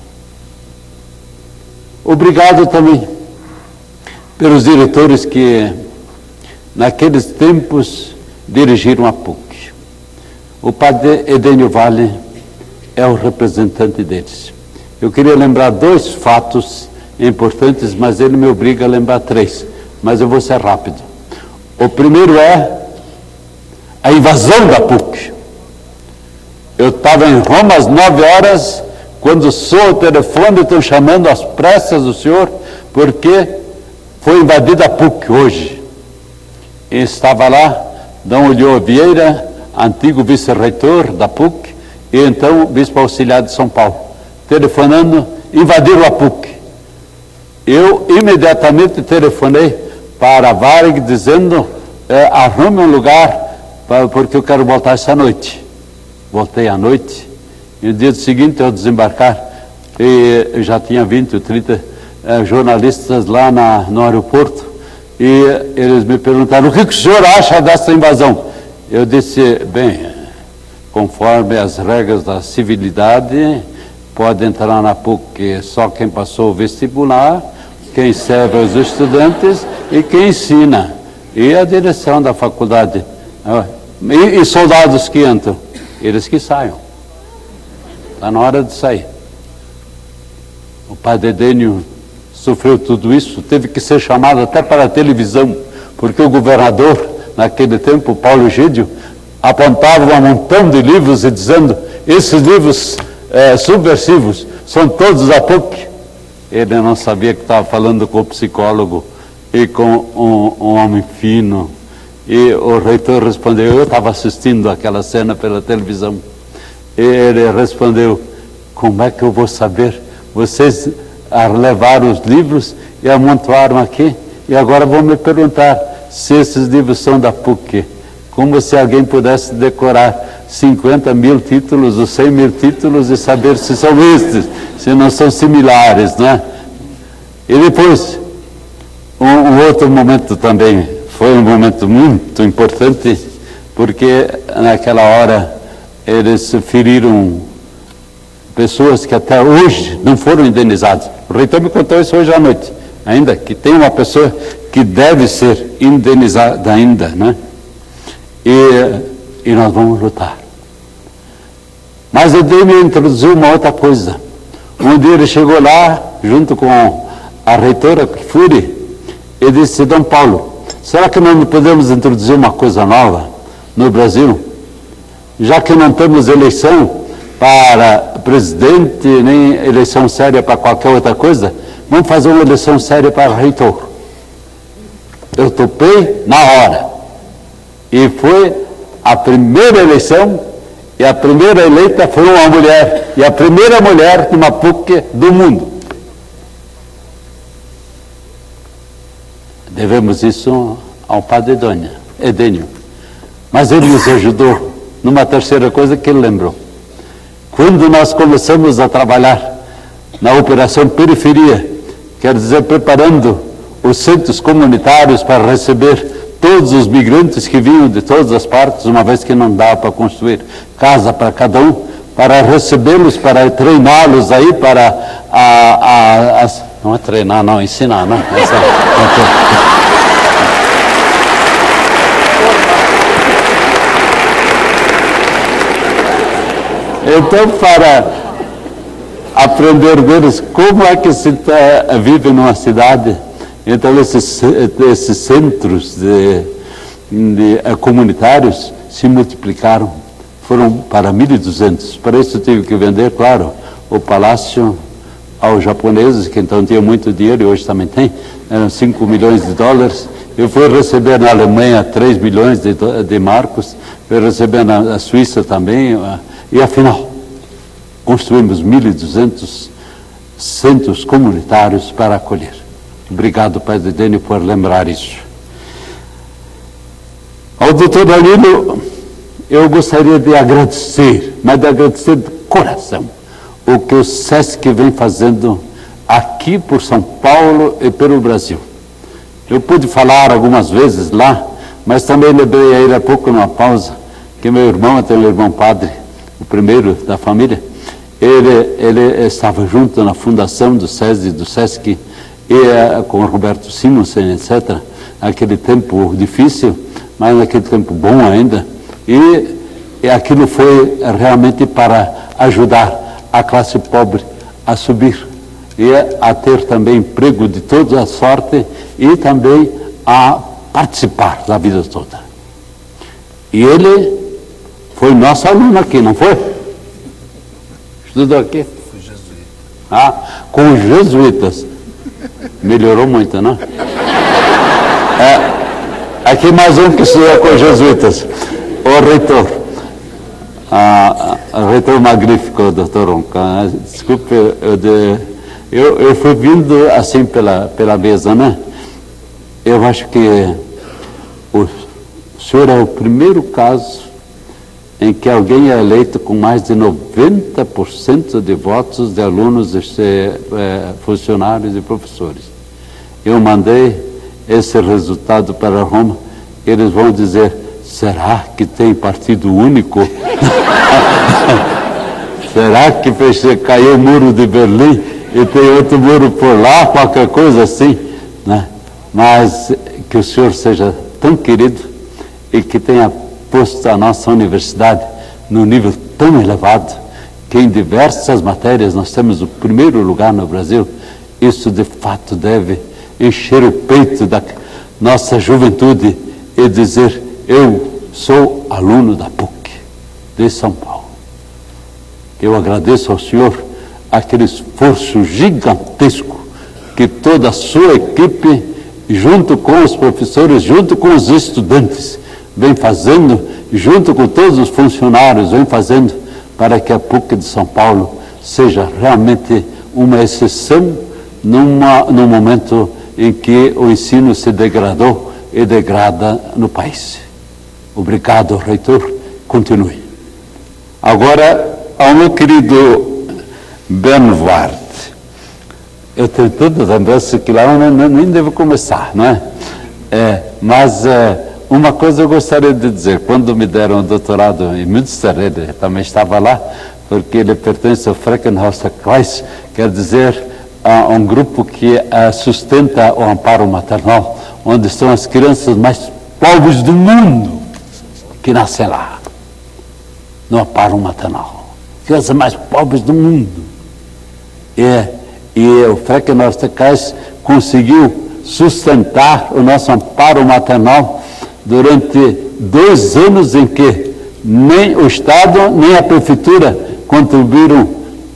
Obrigado também pelos diretores que naqueles tempos dirigiram a PUC. O padre Edênio Vale é o representante deles. Eu queria lembrar 2 fatos importantes, mas ele me obriga a lembrar 3, mas eu vou ser rápido. O primeiro é a invasão da PUC. Eu estava em Roma às 9 horas, quando soa o telefone, estão chamando às pressas o senhor, porque foi invadida a PUC hoje. E estava lá D. Ulloa Vieira, antigo vice-reitor da PUC, e então o bispo auxiliar de São Paulo, telefonando: invadiram a PUC. Eu imediatamente telefonei para a Varig dizendo: arrume um lugar, porque eu quero voltar essa noite. Voltei à noite, e no dia seguinte, ao desembarcar, e eu já tinha 20 ou 30 jornalistas lá no aeroporto, e eles me perguntaram: o que o senhor acha dessa invasão? Eu disse: bem, conforme as regras da civilidade, pode entrar na PUC só quem passou o vestibular, quem serve aos estudantes e quem ensina, e a direção da faculdade. E soldados que entram, eles que saiam. Está na hora de sair. O padre Edênio sofreu tudo isso, teve que ser chamado até para a televisão, porque o governador, naquele tempo, Paulo Egídio, apontava um montão de livros e dizendo, esses livros subversivos são todos da PUC. Ele não sabia que estava falando com o psicólogo e com um homem fino. E o reitor respondeu, eu estava assistindo aquela cena pela televisão. E ele respondeu, como é que eu vou saber? Vocês levaram os livros e amontoaram aqui, e agora vão me perguntar se esses livros são da PUC. Como se alguém pudesse decorar 50 mil títulos ou 100 mil títulos e saber se são estes, se não são similares, né? E depois, um outro momento também, foi um momento muito importante, porque naquela hora eles feriram pessoas que até hoje não foram indenizadas. O reitor me contou isso hoje à noite, ainda que tem uma pessoa que deve ser indenizada ainda, né? E nós vamos lutar. Mas o Edênio introduziu uma outra coisa. Um dia ele chegou lá, junto com a reitora Fury, e disse, Dom Paulo, será que nós não podemos introduzir uma coisa nova no Brasil? Já que não temos eleição para presidente, nem eleição séria para qualquer outra coisa, vamos fazer uma eleição séria para reitor. Eu topei na hora. E foi a primeira eleição, e a primeira eleita foi uma mulher, e a primeira mulher numa PUC do mundo. Devemos isso ao padre Edênio. Mas ele nos ajudou numa terceira coisa que ele lembrou. Quando nós começamos a trabalhar na Operação Periferia, quer dizer, preparando os centros comunitários para receber todos os migrantes que vinham de todas as partes, uma vez que não dava para construir casa para cada um, para recebê-los, para treiná-los aí, para não é treinar, não, ensinar, não. Então, para aprender deles como é que se vive numa cidade, então esses centros comunitários se multiplicaram, foram para 1.200. Para isso eu tive que vender, claro, o palácio aos japoneses, que então tinham muito dinheiro e hoje também tem, eram 5 milhões de dólares. Eu fui receber na Alemanha 3 milhões de marcos, fui receber na Suíça também, e afinal, construímos 1.200 centros comunitários para acolher. Obrigado, Padre Edênio, por lembrar isso. Ao doutor Danilo, eu gostaria de agradecer, mas de agradecer de coração, o que o SESC vem fazendo aqui por São Paulo e pelo Brasil. Eu pude falar algumas vezes lá, mas também lembrei a ele há pouco numa pausa, que meu irmão, até meu irmão padre, o primeiro da família, ele estava junto na fundação do SESI, do SESC, e com o Roberto Simonsen, etc., naquele tempo difícil, mas naquele tempo bom ainda, e aquilo foi realmente para ajudar a classe pobre a subir, e a ter também emprego de toda a sorte, e também a participar da vida toda. E ele foi nosso aluno aqui, não foi? Estudou aqui? Foi jesuíta. Com os jesuítas. Melhorou muito, não? Aqui mais um que estudou com os jesuítas. O reitor. O reitor magnífico, o doutor Ronca. Desculpe, eu fui vindo assim pela mesa, né? Eu acho que o senhor é o primeiro caso em que alguém é eleito com mais de 90% de votos de alunos, funcionários e professores. Eu mandei esse resultado para Roma, eles vão dizer, será que tem partido único? Será que caiu o muro de Berlim e tem outro muro por lá, qualquer coisa assim, né? Mas que o senhor seja tão querido e que tenha posto a nossa universidade num nível tão elevado, que em diversas matérias nós temos o primeiro lugar no Brasil, Isso de fato deve encher o peito da nossa juventude e dizer: eu sou aluno da PUC de São Paulo. Eu agradeço ao senhor aquele esforço gigantesco que toda a sua equipe, junto com os professores, junto com os estudantes, vem fazendo, junto com todos os funcionários, vem fazendo para que a PUC de São Paulo seja realmente uma exceção num momento em que o ensino se degradou e degrada no país. Obrigado, reitor. Continue. Agora, ao meu querido Bernward, eu tenho todas as lembranças que lá eu nem devo começar, não é? Mas uma coisa eu gostaria de dizer: quando me deram o doutorado em Münster, ele também estava lá, porque ele pertence ao Frankenhauser Kreis, quer dizer, a um grupo que sustenta o amparo maternal, onde estão as crianças mais pobres do mundo que nascem lá, no amparo maternal. Crianças mais pobres do mundo. E o Frankenhauser Kreis conseguiu sustentar o nosso amparo maternal durante 2 anos em que nem o Estado nem a Prefeitura contribuíram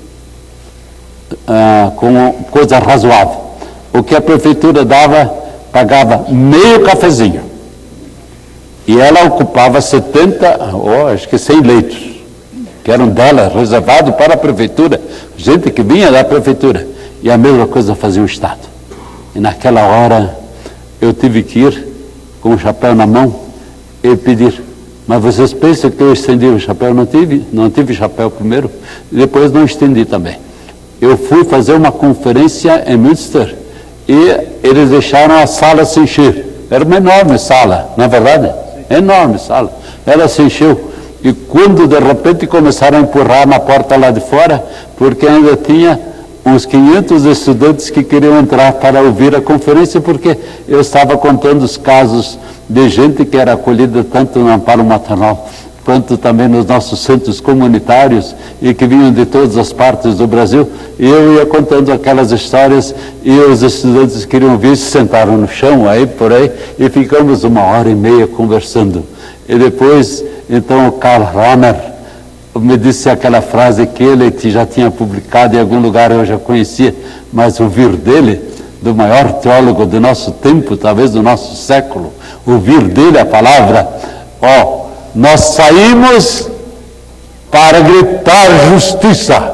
com coisa razoável. O que a Prefeitura dava, pagava meio cafezinho. E ela ocupava 70, acho que 100 leitos, que eram dela, reservados para a Prefeitura, gente que vinha da Prefeitura. E a mesma coisa fazia o Estado. E naquela hora eu tive que ir com o chapéu na mão e pedir: mas vocês pensam que eu estendi o chapéu? Não tive chapéu primeiro, e depois não estendi também. Eu fui fazer uma conferência em Münster e eles deixaram a sala se encher. Era uma enorme sala, não é verdade? Enorme sala. Ela se encheu. E quando de repente começaram a empurrar na porta lá de fora, porque ainda tinha uns 500 estudantes que queriam entrar para ouvir a conferência, porque eu estava contando os casos de gente que era acolhida tanto no amparo maternal quanto também nos nossos centros comunitários e que vinham de todas as partes do Brasil. E eu ia contando aquelas histórias e os estudantes queriam ouvir, se sentaram no chão aí por aí e ficamos 1h30 conversando. E depois, então, o Karl Rahner me disse aquela frase que ele já tinha publicado em algum lugar, eu já conhecia, mas ouvir dele, do maior teólogo do nosso tempo, talvez do nosso século, ouvir dele a palavra: nós saímos para gritar justiça.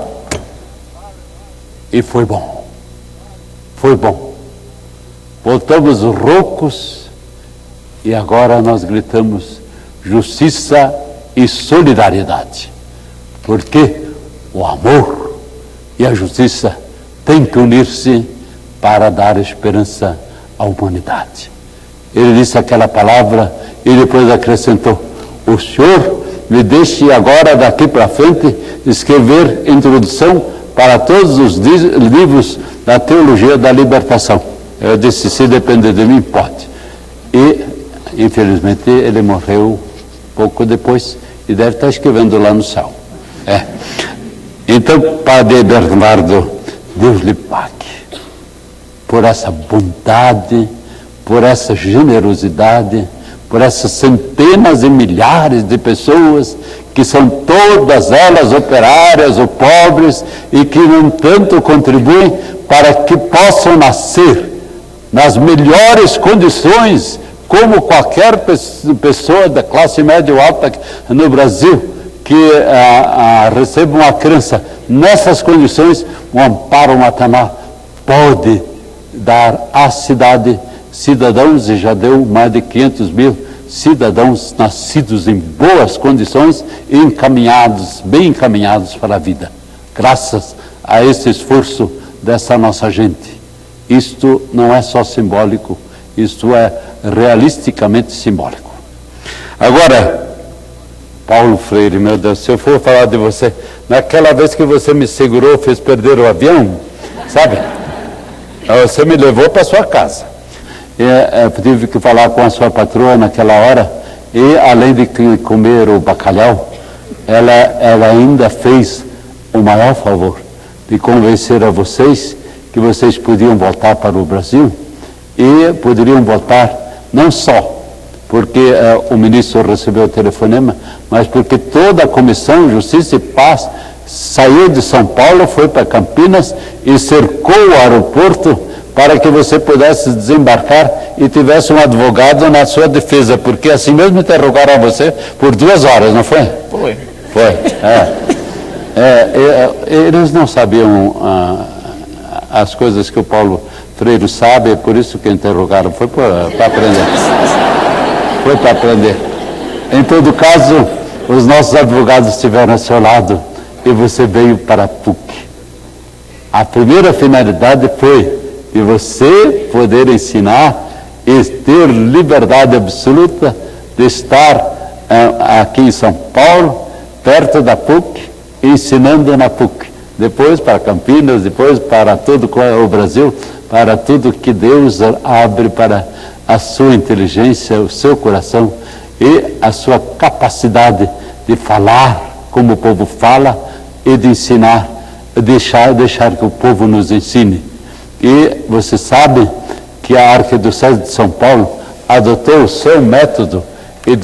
E foi bom. Foi bom. Voltamos roucos e agora nós gritamos justiça e solidariedade. Porque o amor e a justiça têm que unir-se para dar esperança à humanidade. Ele disse aquela palavra e depois acrescentou: o senhor me deixe agora, daqui para frente, escrever introdução para todos os livros da teologia da libertação. Eu disse: se depender de mim, pode. E, infelizmente, ele morreu pouco depois e deve estar escrevendo lá no céu. Então, Padre Bernardo, Deus lhe pague por essa bondade, por essa generosidade, por essas centenas e milhares de pessoas que são todas elas operárias ou pobres e que, no entanto, contribuem para que possam nascer nas melhores condições, como qualquer pessoa da classe média ou alta no Brasil, que receba uma criança nessas condições. O amparo maternal pode dar à cidade cidadãos, e já deu mais de 500 mil cidadãos nascidos em boas condições e encaminhados, bem encaminhados para a vida, graças a esse esforço dessa nossa gente. Isto não é só simbólico, isto é realisticamente simbólico. Agora, Paulo Freire, meu Deus, se eu for falar de você, naquela vez que você me segurou, fez perder o avião, sabe? Você me levou para sua casa. Eu tive que falar com a sua patroa naquela hora, e além de comer o bacalhau, ela ainda fez o maior favor de convencer a vocês que vocês podiam voltar para o Brasil e poderiam voltar não só porque o ministro recebeu o telefonema, mas porque toda a Comissão Justiça e Paz saiu de São Paulo, foi para Campinas e cercou o aeroporto para que você pudesse desembarcar e tivesse um advogado na sua defesa, porque assim mesmo interrogaram você por 2 horas, não foi? Foi. Foi, eles não sabiam as coisas que o Paulo Freire sabe, é por isso que interrogaram, foi para aprender. Foi para aprender. Em todo caso, os nossos advogados estiveram ao seu lado e você veio para a PUC. A primeira finalidade foi de você poder ensinar e ter liberdade absoluta de estar aqui em São Paulo, perto da PUC, ensinando na PUC. Depois para Campinas, depois para todo o Brasil, para tudo que Deus abre para a sua inteligência, o seu coração e a sua capacidade de falar como o povo fala e de ensinar, deixar que o povo nos ensine. E você sabe que a Arquidiocese de São Paulo adotou o seu método e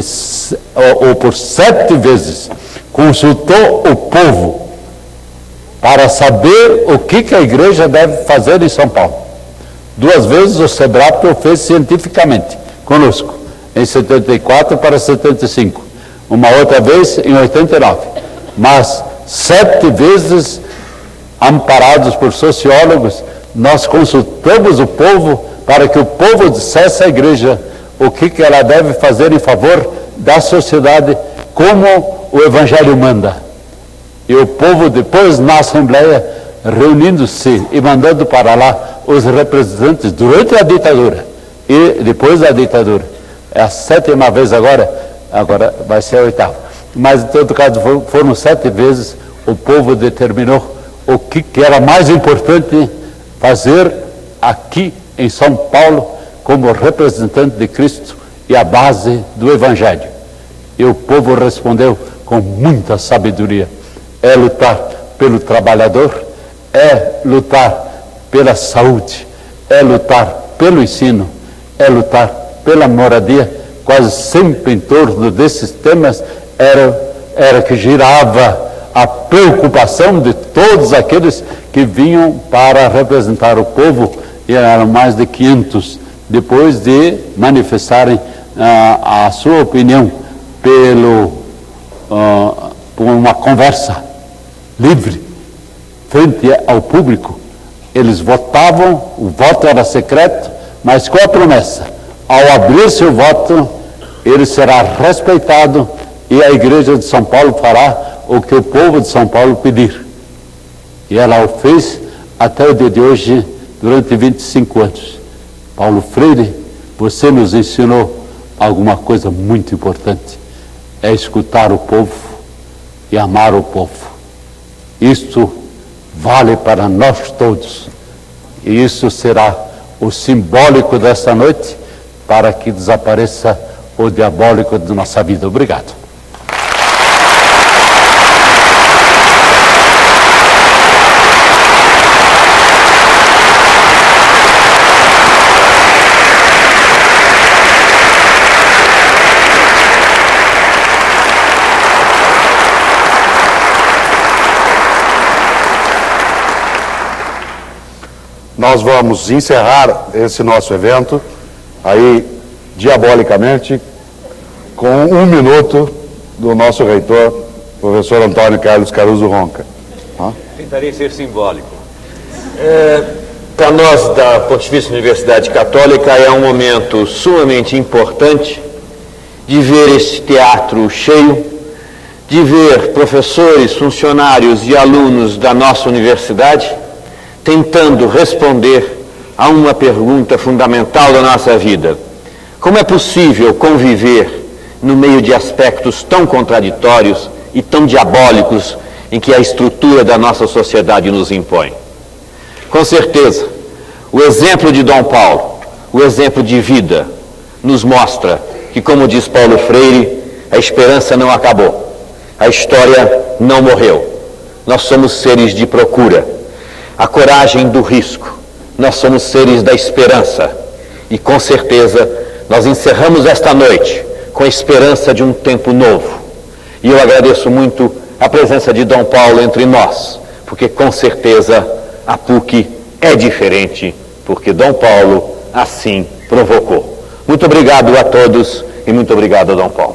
por 7 vezes consultou o povo para saber o que a igreja deve fazer em São Paulo. 2 vezes o SEBRAP o fez cientificamente conosco, em 74 para 75, uma outra vez em 89, mas 7 vezes amparados por sociólogos, nós consultamos o povo para que o povo dissesse à igreja o que ela deve fazer em favor da sociedade, como o Evangelho manda. E o povo depois na Assembleia, reunindo-se e mandando para lá os representantes durante a ditadura e depois da ditadura. É a 7ª vez agora vai ser a 8ª. Mas em todo caso foram 7 vezes o povo determinou o que era mais importante fazer aqui em São Paulo como representante de Cristo e a base do Evangelho. E o povo respondeu com muita sabedoria: é lutar pelo trabalhador, é lutar pela saúde, é lutar pelo ensino, é lutar pela moradia. Quase sempre em torno desses temas era que girava a preocupação de todos aqueles que vinham para representar o povo, e eram mais de 500, depois de manifestarem a sua opinião por uma conversa livre, frente ao público. Eles votavam, o voto era secreto, mas com a promessa: ao abrir-se o voto, ele será respeitado e a Igreja de São Paulo fará o que o povo de São Paulo pedir. E ela o fez até o dia de hoje, durante 25 anos. Paulo Freire, você nos ensinou alguma coisa muito importante: é escutar o povo e amar o povo. Isto vale para nós todos, e isso será o simbólico desta noite, para que desapareça o diabólico de nossa vida. Obrigado. Nós vamos encerrar esse nosso evento aí, diabolicamente, com 1 minuto do nosso reitor, professor Antônio Carlos Caruso Ronca. Tentarei ser simbólico. Para nós, da Pontifícia Universidade Católica, é um momento sumamente importante de ver esse teatro cheio, de ver professores, funcionários e alunos da nossa universidade tentando responder a uma pergunta fundamental da nossa vida: como é possível conviver no meio de aspectos tão contraditórios e tão diabólicos em que a estrutura da nossa sociedade nos impõe? Com certeza, o exemplo de Dom Paulo, o exemplo de vida, nos mostra que, como diz Paulo Freire, a esperança não acabou, a história não morreu. Nós somos seres de procura. a coragem do risco. Nós somos seres da esperança e, com certeza, nós encerramos esta noite com a esperança de um tempo novo. E eu agradeço muito a presença de Dom Paulo entre nós, porque, com certeza, a PUC é diferente, porque Dom Paulo assim provocou. Muito obrigado a todos e muito obrigado a Dom Paulo.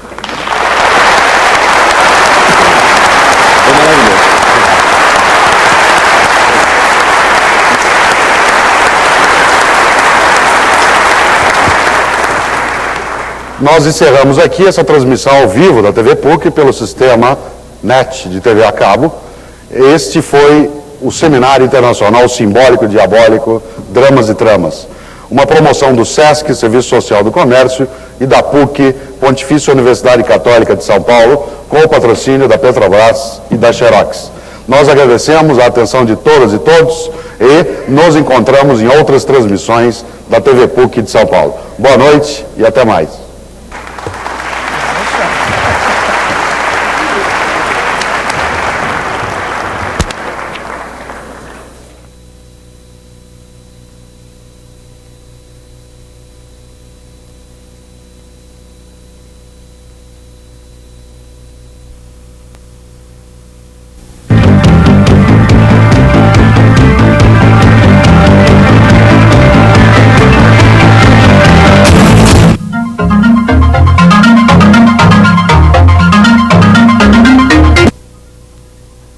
Nós encerramos aqui essa transmissão ao vivo da TV PUC pelo sistema NET de TV a cabo. Este foi o Seminário Internacional Simbólico e Diabólico, Dramas e Tramas, uma promoção do SESC, Serviço Social do Comércio, e da PUC, Pontifícia Universidade Católica de São Paulo, com o patrocínio da Petrobras e da Xerox. Nós agradecemos a atenção de todas e todos e nos encontramos em outras transmissões da TV PUC de São Paulo. Boa noite e até mais.